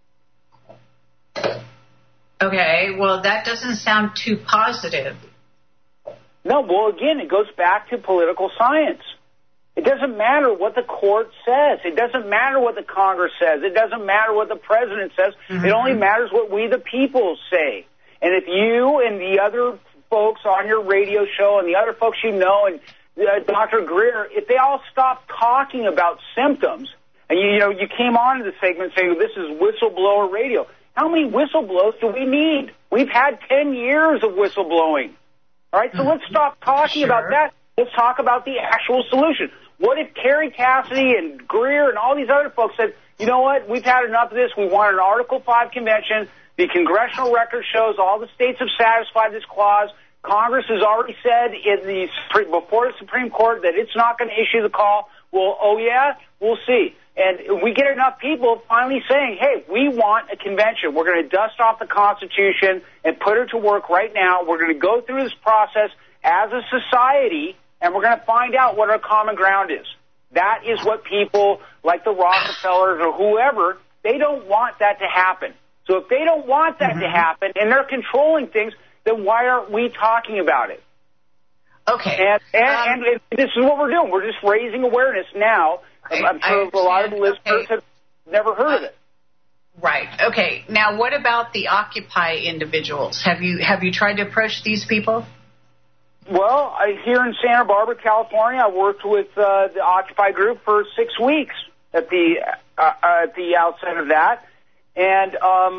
[SPEAKER 1] Okay, well, that doesn't sound too positive.
[SPEAKER 2] No, well, again, it goes back to political science. It doesn't matter what the court says. It doesn't matter what the Congress says. It doesn't matter what the president says. Mm-hmm. It only matters what we, the people, say. And if you and the other folks on your radio show and the other folks you know and Dr. Greer, if they all stop talking about symptoms, and you came on to the segment saying this is whistleblower radio. How many whistleblowers do we need? We've had 10 years of whistleblowing. All right, so let's stop talking about that. Let's talk about the actual solution. What if Kerry Cassidy and Greer and all these other folks said, you know what, we've had enough of this. We want an Article 5 convention. The congressional record shows all the states have satisfied this clause. Congress has already said before the Supreme Court that it's not going to issue the call. Well, oh, yeah? We'll see. And we get enough people finally saying, hey, we want a convention. We're going to dust off the Constitution and put it to work right now. We're going to go through this process as a society, and we're going to find out what our common ground is. That is what people like the Rockefellers or whoever, they don't want that to happen. So if they don't want that to happen and they're controlling things, then why aren't we talking about it?
[SPEAKER 1] Okay.
[SPEAKER 2] And this is what we're doing. We're just raising awareness now. I'm sure a lot of the listeners have never heard of it.
[SPEAKER 1] Right. Okay. Now, what about the Occupy individuals? Have you tried to approach these people?
[SPEAKER 2] Well, here in Santa Barbara, California, I worked with the Occupy group for 6 weeks at the outset of that, and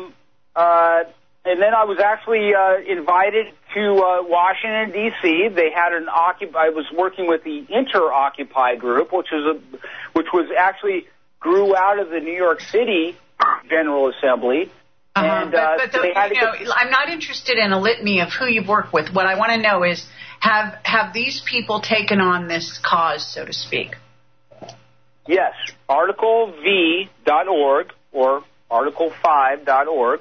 [SPEAKER 2] then I was actually invited to Washington D.C. They had I was working with the Inter-Occupy group, which was actually grew out of the New York City General Assembly. And
[SPEAKER 1] I'm not interested in a litany of who you've worked with. What I want to know is, have these people taken on this cause, so to speak?
[SPEAKER 2] Yes. ArticleV.org or Article5.org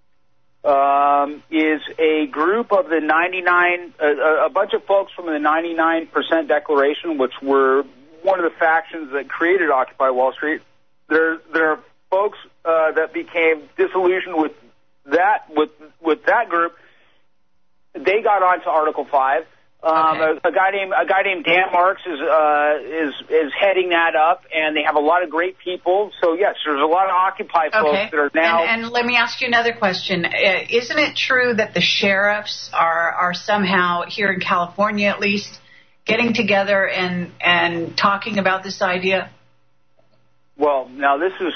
[SPEAKER 2] is a group of the 99, a bunch of folks from the 99% Declaration, which were one of the factions that created Occupy Wall Street. There are folks that became disillusioned with that group. They got onto Article 5. A guy named Dan Marks is heading that up, and they have a lot of great people. So yes, there's a lot of Occupy folks that are now.
[SPEAKER 1] And let me ask you another question: isn't it true that the sheriffs are somehow here in California, at least, getting together and talking about this idea?
[SPEAKER 2] Well, now this is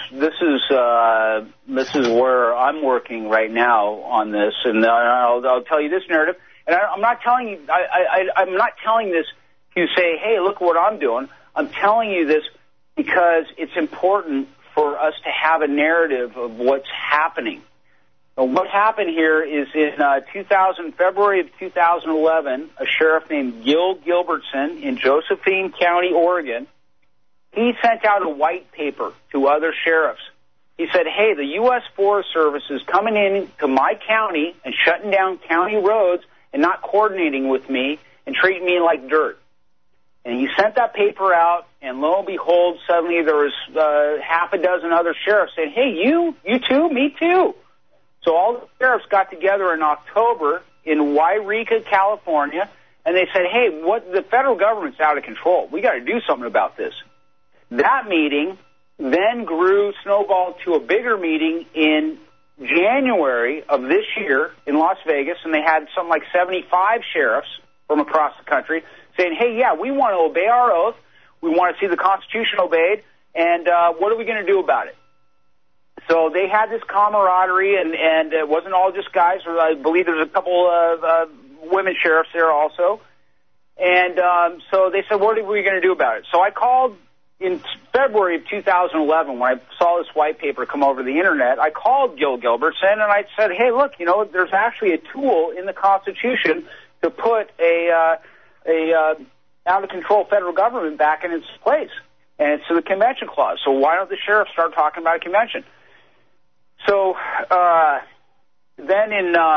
[SPEAKER 2] where I'm working right now on this, and I'll tell you this narrative. And I'm not telling you. I'm not telling this to say, hey, look what I'm doing. I'm telling you this because it's important for us to have a narrative of what's happening. What happened here is in February of 2011, a sheriff named Gil Gilbertson in Josephine County, Oregon, he sent out a white paper to other sheriffs. He said, hey, the U.S. Forest Service is coming in to my county and shutting down county roads and not coordinating with me and treating me like dirt. And he sent that paper out, and lo and behold, suddenly there was half a dozen other sheriffs saying, hey, you too, me too. So all the sheriffs got together in October in Wairika, California, and they said, hey, the federal government's out of control. We got to do something about this. That meeting then snowballed to a bigger meeting in January of this year in Las Vegas, and they had something like 75 sheriffs from across the country saying, hey, yeah, we want to obey our oath. We want to see the Constitution obeyed, and what are we going to do about it? So they had this camaraderie, and it wasn't all just guys. I believe there's a couple of women sheriffs there also. And so they said, what are we going to do about it? So I called in February of 2011 when I saw this white paper come over the Internet. I called Gil Gilbertson, and I said, hey, look, there's actually a tool in the Constitution to put a out-of-control federal government back in its place. And it's the Convention Clause. So why don't the sheriffs start talking about a convention? So then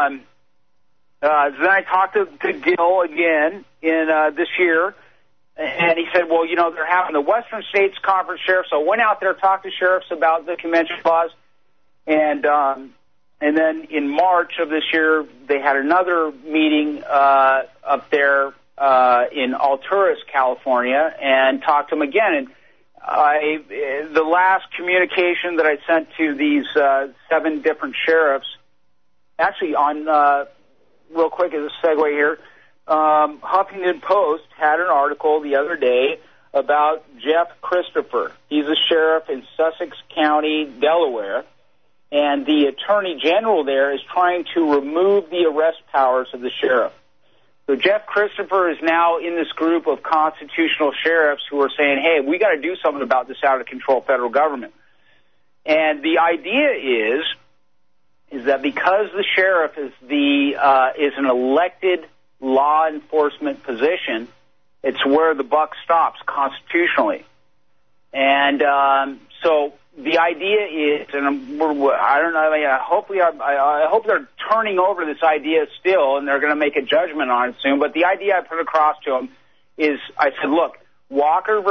[SPEAKER 2] I talked to Gil again in this year, and he said, well, they're having the Western States Conference Sheriffs. So I went out there, talked to sheriffs about the Convention Clause, and then in March of this year, they had another meeting up there in Alturas, California, and talked to them again. And the last communication that I sent to these 7 different sheriffs, actually on, real quick as a segue here, Huffington Post had an article the other day about Jeff Christopher. He's a sheriff in Sussex County, Delaware, and the attorney general there is trying to remove the arrest powers of the sheriff. So Jeff Christopher is now in this group of constitutional sheriffs who are saying, hey, we got to do something about this out-of-control federal government. And the idea is that because the sheriff is an elected law enforcement position, it's where the buck stops constitutionally. And so the idea is, and I don't know, I hope they're turning over this idea still, and they're going to make a judgment on it soon. But the idea I put across to them is, I said, look, Walker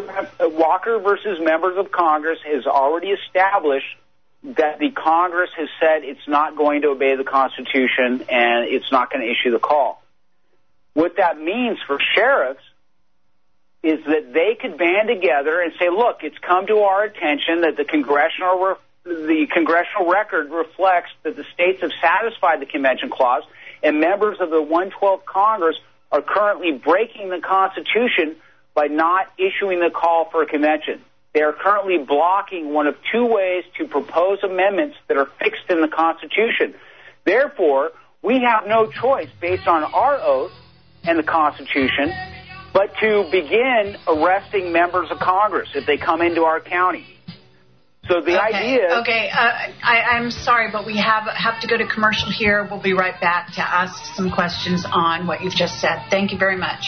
[SPEAKER 2] versus members of Congress has already established that the Congress has said it's not going to obey the Constitution and it's not going to issue the call. What that means for sheriffs is that they could band together and say, look, it's come to our attention that the congressional record reflects that the states have satisfied the Convention Clause, and members of the 112th Congress are currently breaking the Constitution by not issuing the call for a convention. They are currently blocking one of 2 ways to propose amendments that are fixed in the Constitution. Therefore, we have no choice based on our oath and the Constitution but to begin arresting members of Congress if they come into our county. So the idea...
[SPEAKER 1] Okay, I'm sorry, but we have to go to commercial here. We'll be right back to ask some questions on what you've just said. Thank you very much.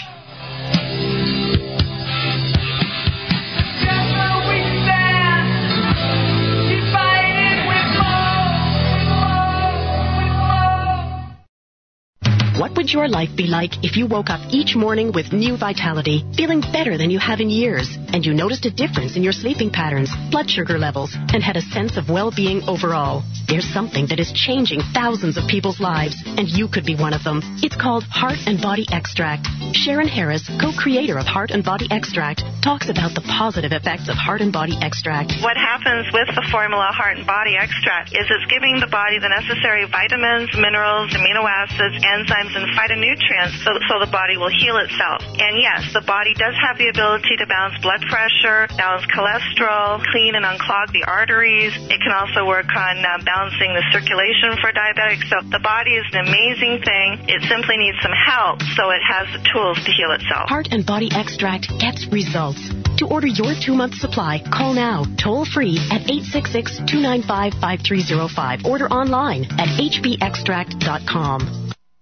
[SPEAKER 10] What would your life be like if you woke up each morning with new vitality, feeling better than you have in years, and you noticed a difference in your sleeping patterns, blood sugar levels, and had a sense of well-being overall? There's something that is changing thousands of people's lives, and you could be one of them. It's called Heart and Body Extract. Sharon Harris, co-creator of Heart and Body Extract, talks about the positive effects of Heart and Body Extract.
[SPEAKER 11] What happens with the formula Heart and Body Extract is it's giving the body the necessary vitamins, minerals, amino acids, enzymes, and phytonutrients so the body will heal itself. And yes, the body does have the ability to balance blood pressure, balance cholesterol, clean and unclog the arteries. It can also work on balancing the circulation for diabetics. So the body is an amazing thing. It simply needs some help so it has the tools to heal itself.
[SPEAKER 10] Heart and Body Extract gets results. To order your 2-month supply, call now, toll free at 866-295-5305. Order online at hbextract.com.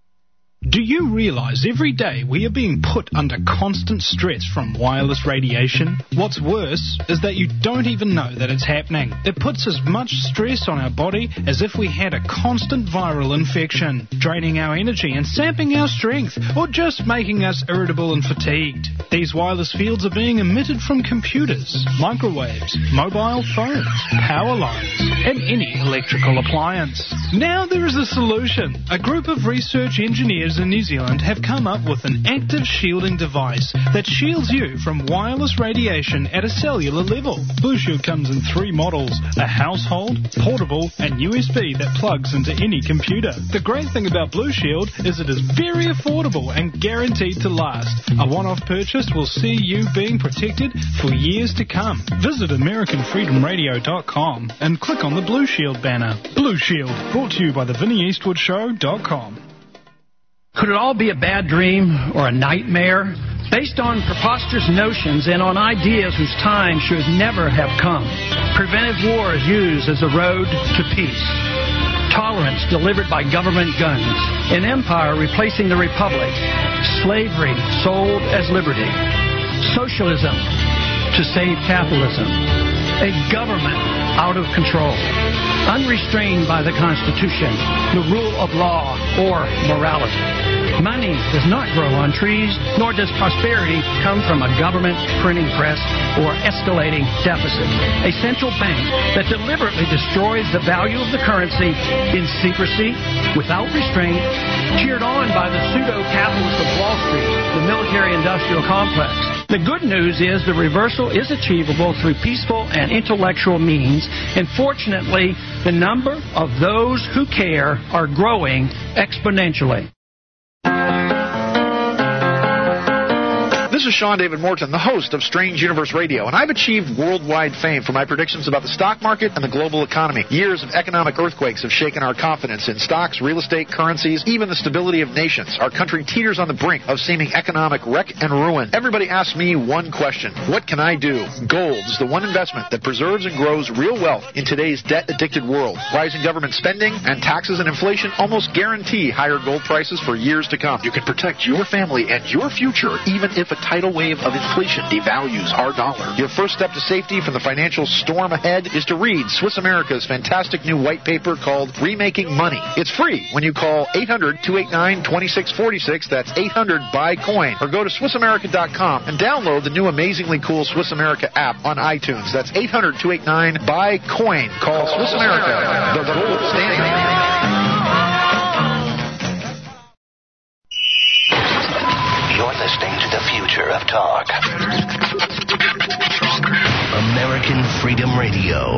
[SPEAKER 8] Do you realize every day we are being put under constant stress from wireless radiation? What's worse is that you don't even know that it's happening. It puts as much stress on our body as if we had a constant viral infection, draining our energy and sapping our strength, or just making us irritable and fatigued. These wireless fields are being emitted from computers, microwaves, mobile phones, power lines, and any electrical appliance. Now there is a solution. A group of research engineers in New Zealand have come up with an active shielding device that shields you from wireless radiation at a cellular level. Blue Shield comes in 3 models, a household, portable, and USB that plugs into any computer. The great thing about Blue Shield is it is very affordable and guaranteed to last. A one-off purchase will see you being protected for years to come. Visit AmericanFreedomRadio.com and click on the Blue Shield banner. Blue Shield, brought to you by the VinnyEastwoodShow.com.
[SPEAKER 4] Could it all be a bad dream or a nightmare? Based on preposterous notions and on ideas whose time should never have come. Preventive war is used as a road to peace. Tolerance delivered by government guns. An empire replacing the republic. Slavery sold as liberty. Socialism to save capitalism. A government out of control. Unrestrained by the Constitution, the rule of law, or morality. Money does not grow on trees, nor does prosperity come from a government printing press or escalating deficit. A central bank that deliberately destroys the value of the currency in secrecy, without restraint, cheered on by the pseudo-capitalists of Wall Street, the military-industrial complex. The good news is the reversal is achievable through peaceful and intellectual means, and fortunately, the number of those who care are growing exponentially.
[SPEAKER 5] This is Sean David Morton, the host of Strange Universe Radio, and I've achieved worldwide fame for my predictions about the stock market and the global economy. Years of economic earthquakes have shaken our confidence in stocks, real estate, currencies, even the stability of nations. Our country teeters on the brink of seeming economic wreck and ruin. Everybody asks me one question: what can I do? Gold is the one investment that preserves and grows real wealth in today's debt-addicted world. Rising government spending and taxes and inflation almost guarantee higher gold prices for years to come. You can protect your family and your future even if a tidal wave of inflation devalues our dollar. Your first step to safety from the financial storm ahead is to read Swiss America's fantastic new white paper called Remaking Money. It's free when you call 800-289-2646. That's 800-BUY-COIN. Or go to SwissAmerica.com and download the new amazingly cool Swiss America app on iTunes. That's 800-289-BUY-COIN. Call Swiss America, the gold standard.
[SPEAKER 7] You're listening to the future of talk. American Freedom Radio.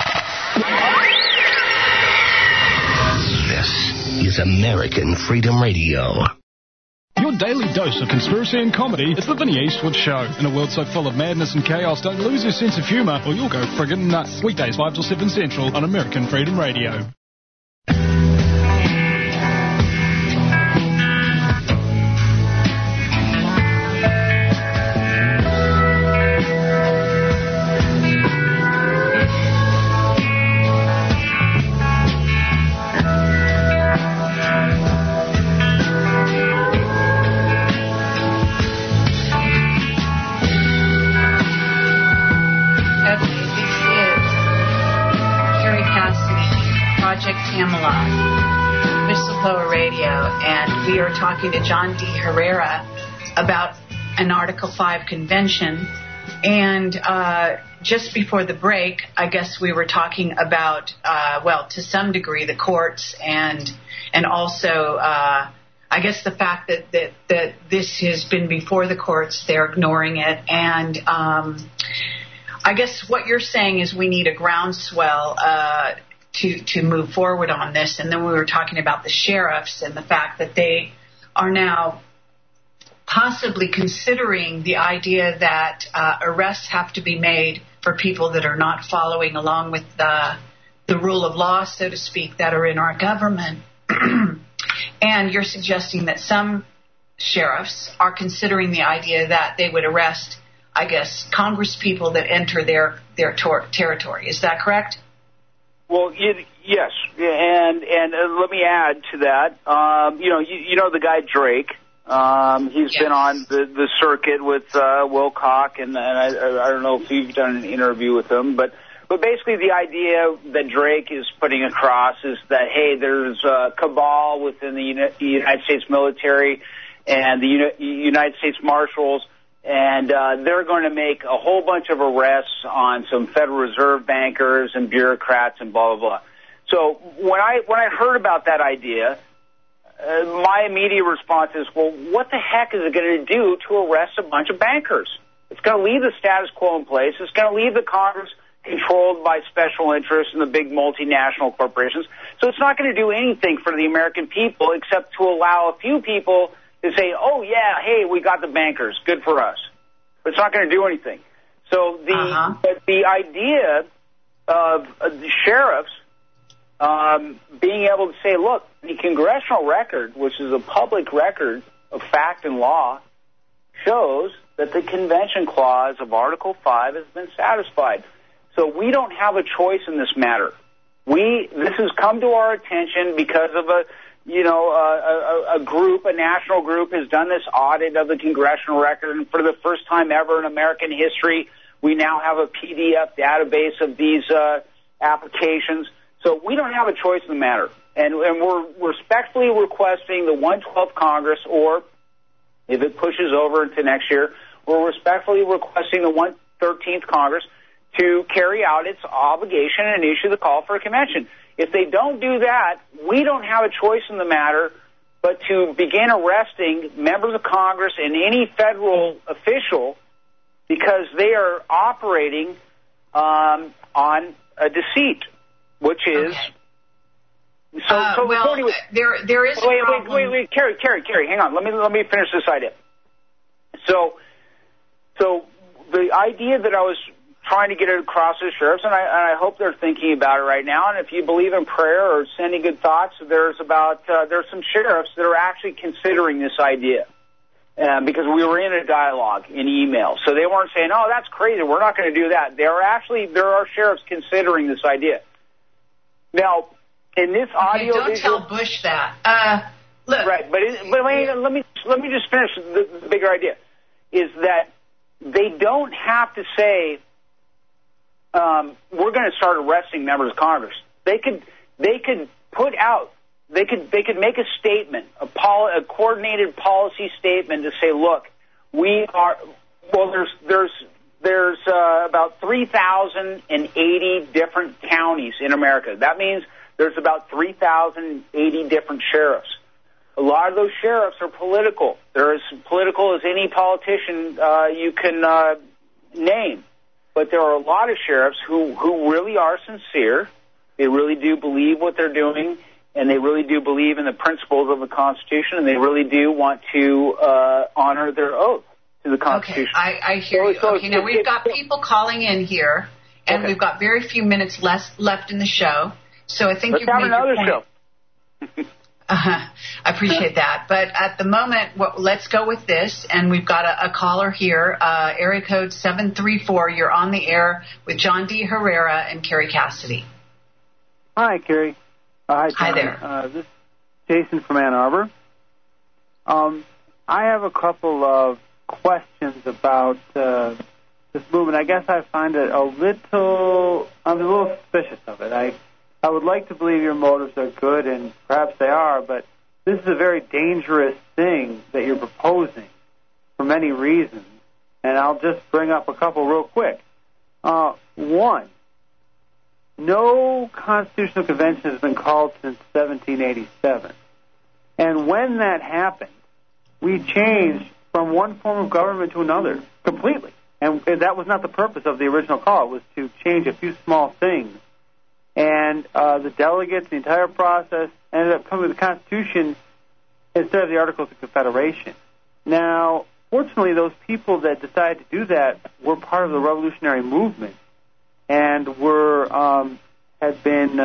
[SPEAKER 7] This is American Freedom Radio.
[SPEAKER 8] Your daily dose of conspiracy and comedy is the Vinny Eastwood Show. In a world so full of madness and chaos, don't lose your sense of humour or you'll go friggin' nuts. Weekdays 5 till 7 Central on American Freedom Radio.
[SPEAKER 1] Camelot, Whistleblower Radio, and we are talking to John D. Herrera about an Article 5 convention. And just before the break, I guess we were talking about, well, to some degree, the courts and also, I guess the fact that this has been before the courts, they're ignoring it, and I guess what you're saying is we need a groundswell to move forward on this. And then we were talking about the sheriffs and the fact that they are now possibly considering the idea that arrests have to be made for people that are not following along with the rule of law, so to speak, that are in our government. And you're suggesting that some sheriffs are considering the idea that they would arrest, I guess, Congress people that enter their territory. Is that correct?
[SPEAKER 2] Well, yes, and let me add to that. You know the guy Drake. He's been on the circuit with Wilcock, and I don't know if you've done an interview with him, but basically the idea that Drake is putting across is that, hey, there's a cabal within the United States military and the United States Marshals, and they're going to make a whole bunch of arrests on some Federal Reserve bankers and bureaucrats and blah, blah, blah. So when I heard about that idea, my immediate response is, well, what the heck is it going to do to arrest a bunch of bankers? It's going to leave the status quo in place. It's going to leave the Congress controlled by special interests and the big multinational corporations. So it's not going to do anything for the American people except to allow a few people to say, oh, yeah, hey, we got the bankers. Good for us. But it's not going to do anything. So the idea of the sheriffs being able to say, look, the congressional record, which is a public record of fact and law, shows that the Convention Clause of Article 5 has been satisfied. So we don't have a choice in this matter. This has come to our attention because of a group, a national group, has done this audit of the congressional record, and for the first time ever in American history, we now have a PDF database of these applications. So we don't have a choice in the matter, and we're respectfully requesting the 112th Congress, or if it pushes over into next year, we're respectfully requesting the 113th Congress to carry out its obligation and issue the call for a convention. If they don't do that, we don't have a choice in the matter but to begin arresting members of Congress and any federal official because they are operating on a deceit, which is...
[SPEAKER 1] There is...
[SPEAKER 2] Wait, Carrie, hang on. Let me finish this idea. So the idea that I was trying to get it across to the sheriffs, and I hope they're thinking about it right now. And if you believe in prayer or sending good thoughts, there's some sheriffs that are actually considering this idea because we were in a dialogue in email. So they weren't saying, "Oh, that's crazy. We're not going to do that." There are sheriffs considering this idea. Now, in this audio,
[SPEAKER 1] don't tell Bush that. Look,
[SPEAKER 2] right, but let me just finish the bigger idea. Is that they don't have to say. We're going to start arresting members of Congress. They could put out. They could make a statement, a coordinated policy statement to say, look, we are. Well, there's about 3,080 different counties in America. That means there's about 3,080 different sheriffs. A lot of those sheriffs are political. They're as political as any politician you can name. But there are a lot of sheriffs who really are sincere. They really do believe what they're doing, and they really do believe in the principles of the Constitution, and they really do want to honor their oath to the Constitution.
[SPEAKER 1] Okay, I hear you. Okay, now we've got people calling in here, and we've got very few minutes left in the show. So I think you've made your point. Let's have another show. I appreciate that. But at the moment, let's go with this. And we've got a caller here, area code 734. You're on the air with John D. Herrera and Carrie Cassidy.
[SPEAKER 9] Hi, Carrie. Hi, John.
[SPEAKER 1] Hi there.
[SPEAKER 9] This is Jason from Ann Arbor. I have a couple of questions about this movement. I guess I find it I'm a little suspicious of it. I would like to believe your motives are good, and perhaps they are, but this is a very dangerous thing that you're proposing for many reasons, and I'll just bring up a couple real quick. One, no constitutional convention has been called since 1787, and when that happened, we changed from one form of government to another completely, and that was not the purpose of the original call. It was to change a few small things. And the delegates, the entire process, ended up coming to the Constitution instead of the Articles of Confederation. Now, fortunately, those people that decided to do that were part of the revolutionary movement and had been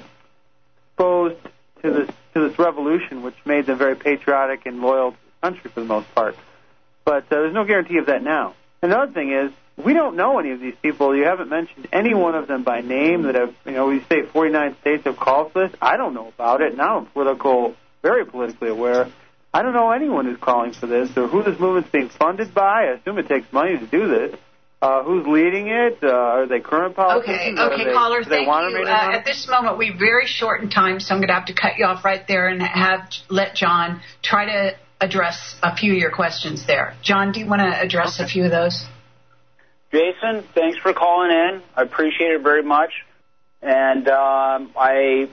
[SPEAKER 9] exposed to this revolution, which made them very patriotic and loyal to the country for the most part. But there's no guarantee of that now. Another thing is, we don't know any of these people. You haven't mentioned any one of them by name that have, we say 49 states have calls for this. I don't know about it. Now I'm very politically aware. I don't know anyone who's calling for this or who this movement's being funded by. I assume it takes money to do this. Who's leading it? Are they current politicians?
[SPEAKER 1] Okay, caller, thank you. At this moment, we're very short in time, so I'm going to have to cut you off right there and let John try to address a few of your questions there. John, do you want to address a few of those?
[SPEAKER 2] Jason, thanks for calling in. I appreciate it very much. And I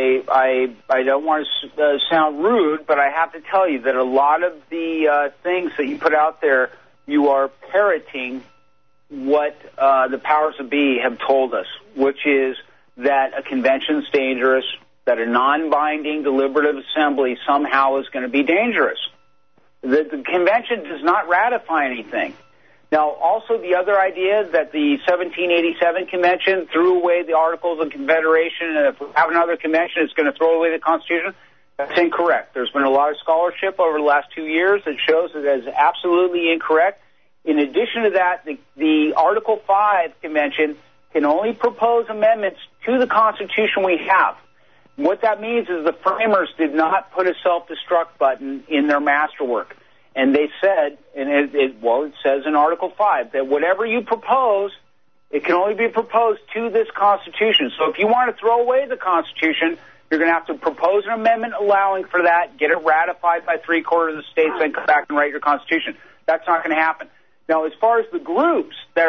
[SPEAKER 2] don't want to sound rude, but I have to tell you that a lot of the things that you put out there, you are parroting what the powers that be have told us, which is that a convention is dangerous, that a non-binding deliberative assembly somehow is going to be dangerous. The convention does not ratify anything. Now, also the other idea that the 1787 convention threw away the Articles of Confederation, and if we have another convention, it's going to throw away the Constitution, that's incorrect. There's been a lot of scholarship over the last 2 years that shows that is absolutely incorrect. In addition to that, the Article 5 convention can only propose amendments to the Constitution we have. What that means is the framers did not put a self-destruct button in their masterwork. And they said, and it says in Article 5, that whatever you propose, it can only be proposed to this Constitution. So if you want to throw away the Constitution, you're going to have to propose an amendment allowing for that, get it ratified by 3/4 of the states, then come back and write your Constitution. That's not going to happen. Now, as far as the groups that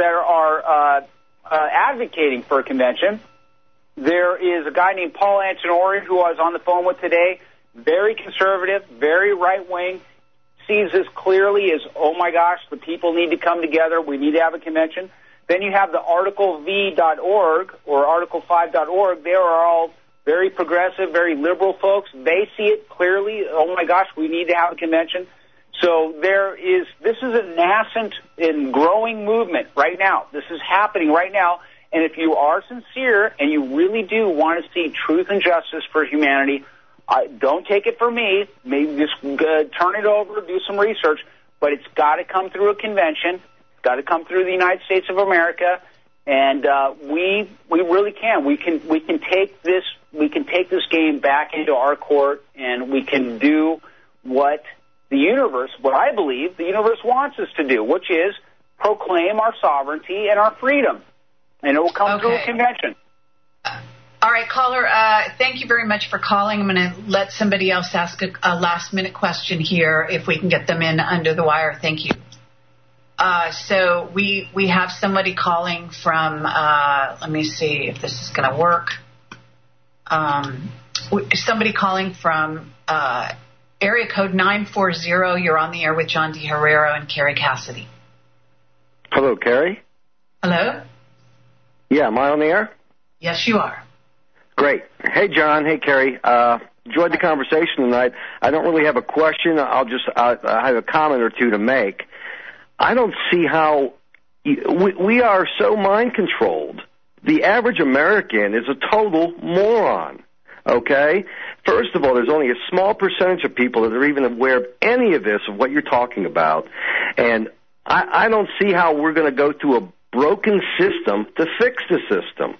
[SPEAKER 2] are advocating for a convention, there is a guy named Paul Antonori who I was on the phone with today, very conservative, very right-wing, sees this clearly as, oh my gosh, the people need to come together, we need to have a convention. Then you have the articlev.org or article5.org. They are all very progressive, very liberal folks. They see it clearly, oh my gosh, we need to have a convention. So this is a nascent and growing movement right now. This is happening right now. And if you are sincere and you really do want to see truth and justice for humanity, don't take it from me. Maybe just turn it over, do some research. But it's got to come through a convention. It's got to come through the United States of America. And we really can. We can take this game back into our court, and we can do what I believe the universe wants us to do, which is proclaim our sovereignty and our freedom. And it will come through a convention.
[SPEAKER 1] All right, caller, thank you very much for calling. I'm going to let somebody else ask a last-minute question here if we can get them in under the wire. Thank you. So we have somebody calling from, let me see if this is going to work. Somebody calling from area code 940. You're on the air with John D. Herrera and Carrie Cassidy.
[SPEAKER 12] Hello, Carrie.
[SPEAKER 1] Hello?
[SPEAKER 12] Yeah, am I on the air?
[SPEAKER 1] Yes, you are.
[SPEAKER 12] Great. Hey, John. Hey, Carrie. Enjoyed the conversation tonight. I don't really have a question. I have a comment or two to make. I don't see how we are so mind-controlled. The average American is a total moron, okay? First of all, there's only a small percentage of people that are even aware of any of this, of what you're talking about. And I don't see how we're going to go through a broken system to fix the system.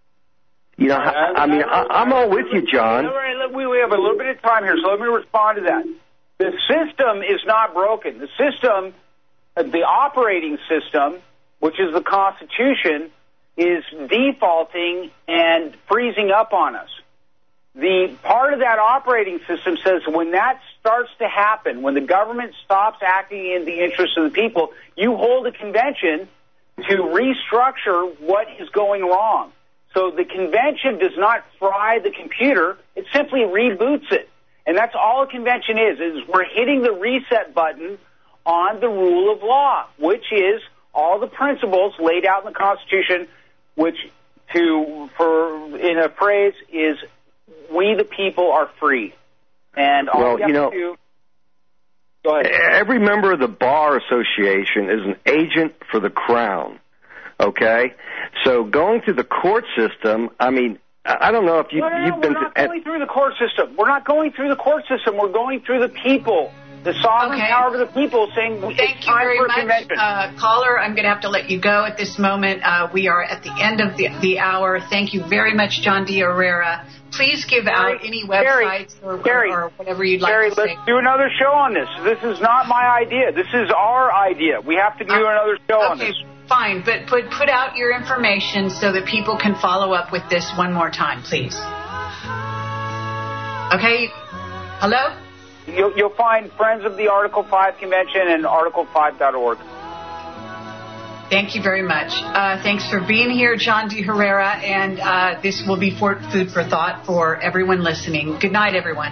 [SPEAKER 12] I'm all with you, John.
[SPEAKER 2] We have a little bit of time here, so let me respond to that. The system is not broken. The system, the operating system, which is the Constitution, is defaulting and freezing up on us. The part of that operating system says when that starts to happen, when the government stops acting in the interest of the people, you hold a convention to restructure what is going wrong. So the convention does not fry the computer, it simply reboots it. And that's all a convention is we're hitting the reset button on the rule of law, which is all the principles laid out in the Constitution, which in a phrase is we the people are free. And all
[SPEAKER 12] Well,
[SPEAKER 2] we have
[SPEAKER 12] you know,
[SPEAKER 2] to do... Go ahead.
[SPEAKER 12] Every member of the Bar Association is an agent for the Crown, okay? So going through the court system, I mean, I don't know if you've been...
[SPEAKER 2] We're not going through the court system. We're not going through the court system. We're going through the people. The sovereign power of the people saying it's time for a convention.
[SPEAKER 1] Caller, I'm going to have to let you go at this moment. We are at the end of the hour. Thank you very much, John D. Herrera. Please give out any websites or whatever you'd like to say.
[SPEAKER 2] Let's do another show on this. This is not my idea. This is our idea. We have to do another show on this.
[SPEAKER 1] Fine, but put out your information so that people can follow up with this one more time, please. Okay? Hello?
[SPEAKER 2] You'll find Friends of the Article 5 Convention and article5.org.
[SPEAKER 1] Thank you very much. Thanks for being here, John D. Herrera, and this will be food for thought for everyone listening. Good night, everyone.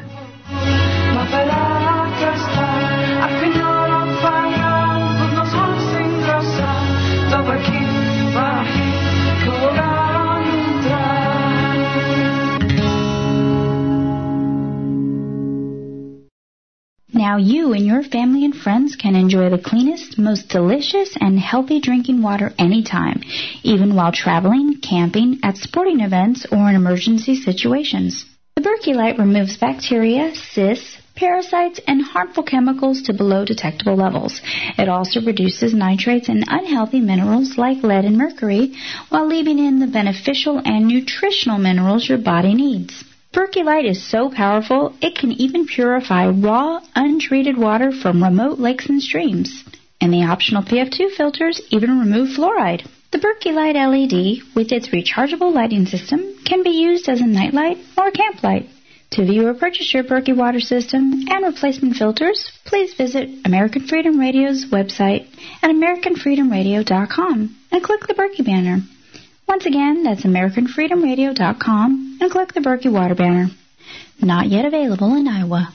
[SPEAKER 14] Now you and your family and friends can enjoy the cleanest, most delicious, and healthy drinking water anytime, even while traveling, camping, at sporting events, or in emergency situations. The Berkey Light removes bacteria, cysts, parasites, and harmful chemicals to below detectable levels. It also reduces nitrates and unhealthy minerals like lead and mercury, while leaving in the beneficial and nutritional minerals your body needs. Berkey Light is so powerful, it can even purify raw, untreated water from remote lakes and streams. And the optional PF2 filters even remove fluoride. The Berkey Light LED, with its rechargeable lighting system, can be used as a nightlight or camp light. To view or purchase your Berkey water system and replacement filters, please visit American Freedom Radio's website at AmericanFreedomRadio.com and click the Berkey banner. Once again, that's AmericanFreedomRadio.com and click the Berkey Water banner. Not yet available in Iowa.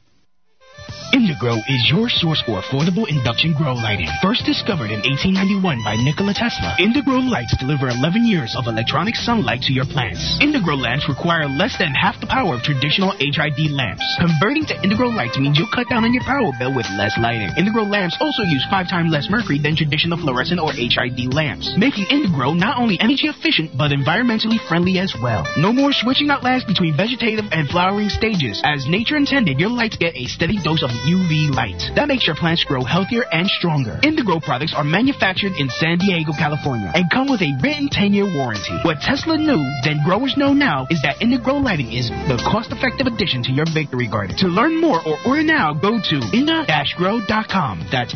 [SPEAKER 8] Indigrow is your source for affordable induction grow lighting. First discovered in 1891 by Nikola Tesla, Indigrow lights deliver 11 years of electronic sunlight to your plants. Indigrow lamps require less than half the power of traditional HID lamps. Converting to Indigrow lights means you'll cut down on your power bill with less lighting. Indigrow lamps also use 5 times less mercury than traditional fluorescent or HID lamps, making Indigrow not only energy efficient but environmentally friendly as well. No more switching out lamps between vegetative and flowering stages. As nature intended, your lights get a steady dose of UV light. That makes your plants grow healthier and stronger. Indigrow products are manufactured in San Diego, California, and come with a written 10-year warranty. What Tesla knew, then growers know now, is that Indigrow lighting is the cost-effective addition to your victory garden. To learn more or order now, go to inda-grow.com. That's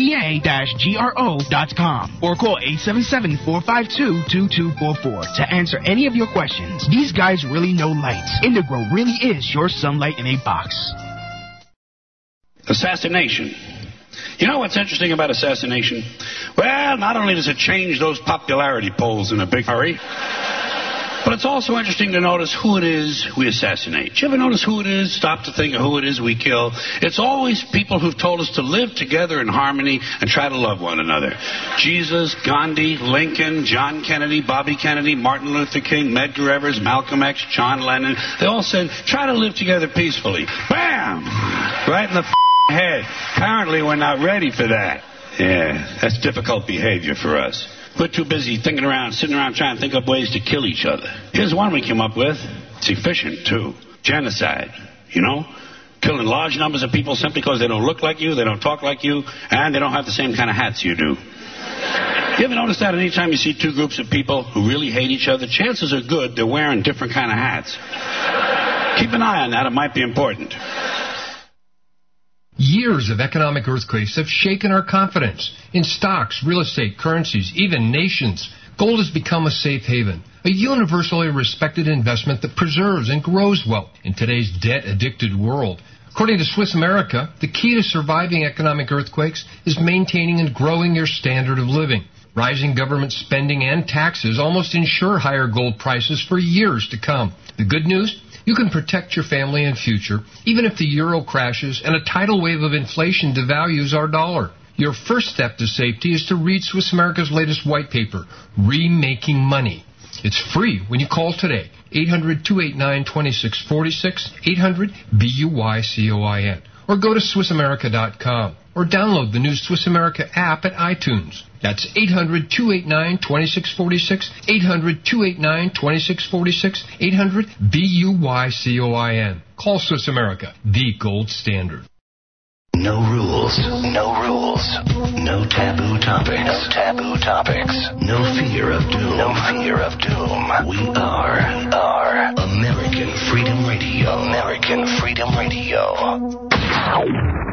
[SPEAKER 8] INDA-GRO.com. Or call 877-452-2244 to answer any of your questions. These guys really know lights. Indigrow really is your sunlight in a box.
[SPEAKER 16] Assassination. You know what's interesting about assassination? Well, not only does it change those popularity polls in a big hurry, but it's also interesting to notice who it is we assassinate. You ever notice who it is? Stop to think of who it is we kill. It's always people who've told us to live together in harmony and try to love one another. Jesus, Gandhi, Lincoln, John Kennedy, Bobby Kennedy, Martin Luther King, Medgar Evers, Malcolm X, John Lennon. They all said, try to live together peacefully. Bam! Right in the head. Apparently we're not ready for that. Yeah, that's difficult behavior for us. We're too busy sitting around trying to think up ways to kill each other. Here's one we came up with. It's efficient, too. Genocide. You know? Killing large numbers of people simply because they don't look like you, they don't talk like you, and they don't have the same kind of hats you do. You ever notice that anytime you see two groups of people who really hate each other, chances are good they're wearing different kind of hats. Keep an eye on that. It might be important.
[SPEAKER 6] Years of economic earthquakes have shaken our confidence in stocks, real estate, currencies, even nations. Gold has become a safe haven, a universally respected investment that preserves and grows wealth in today's debt-addicted world. According to Swiss America, the key to surviving economic earthquakes is maintaining and growing your standard of living. Rising government spending and taxes almost ensure higher gold prices for years to come. The good news? You can protect your family and future, even if the euro crashes and a tidal wave of inflation devalues our dollar. Your first step to safety is to read Swiss America's latest white paper, Remaking Money. It's free when you call today. 800-289-2646, 800-BUYCOIN. Or go to SwissAmerica.com. Or download the new Swiss America app at iTunes. That's 800-289-2646, 800-289-2646, 800-BUYCOIN. Call Swiss America, the gold standard.
[SPEAKER 7] No rules, no rules, no taboo topics, no taboo topics, no fear of doom, no fear of doom. We are American Freedom Radio, American Freedom Radio.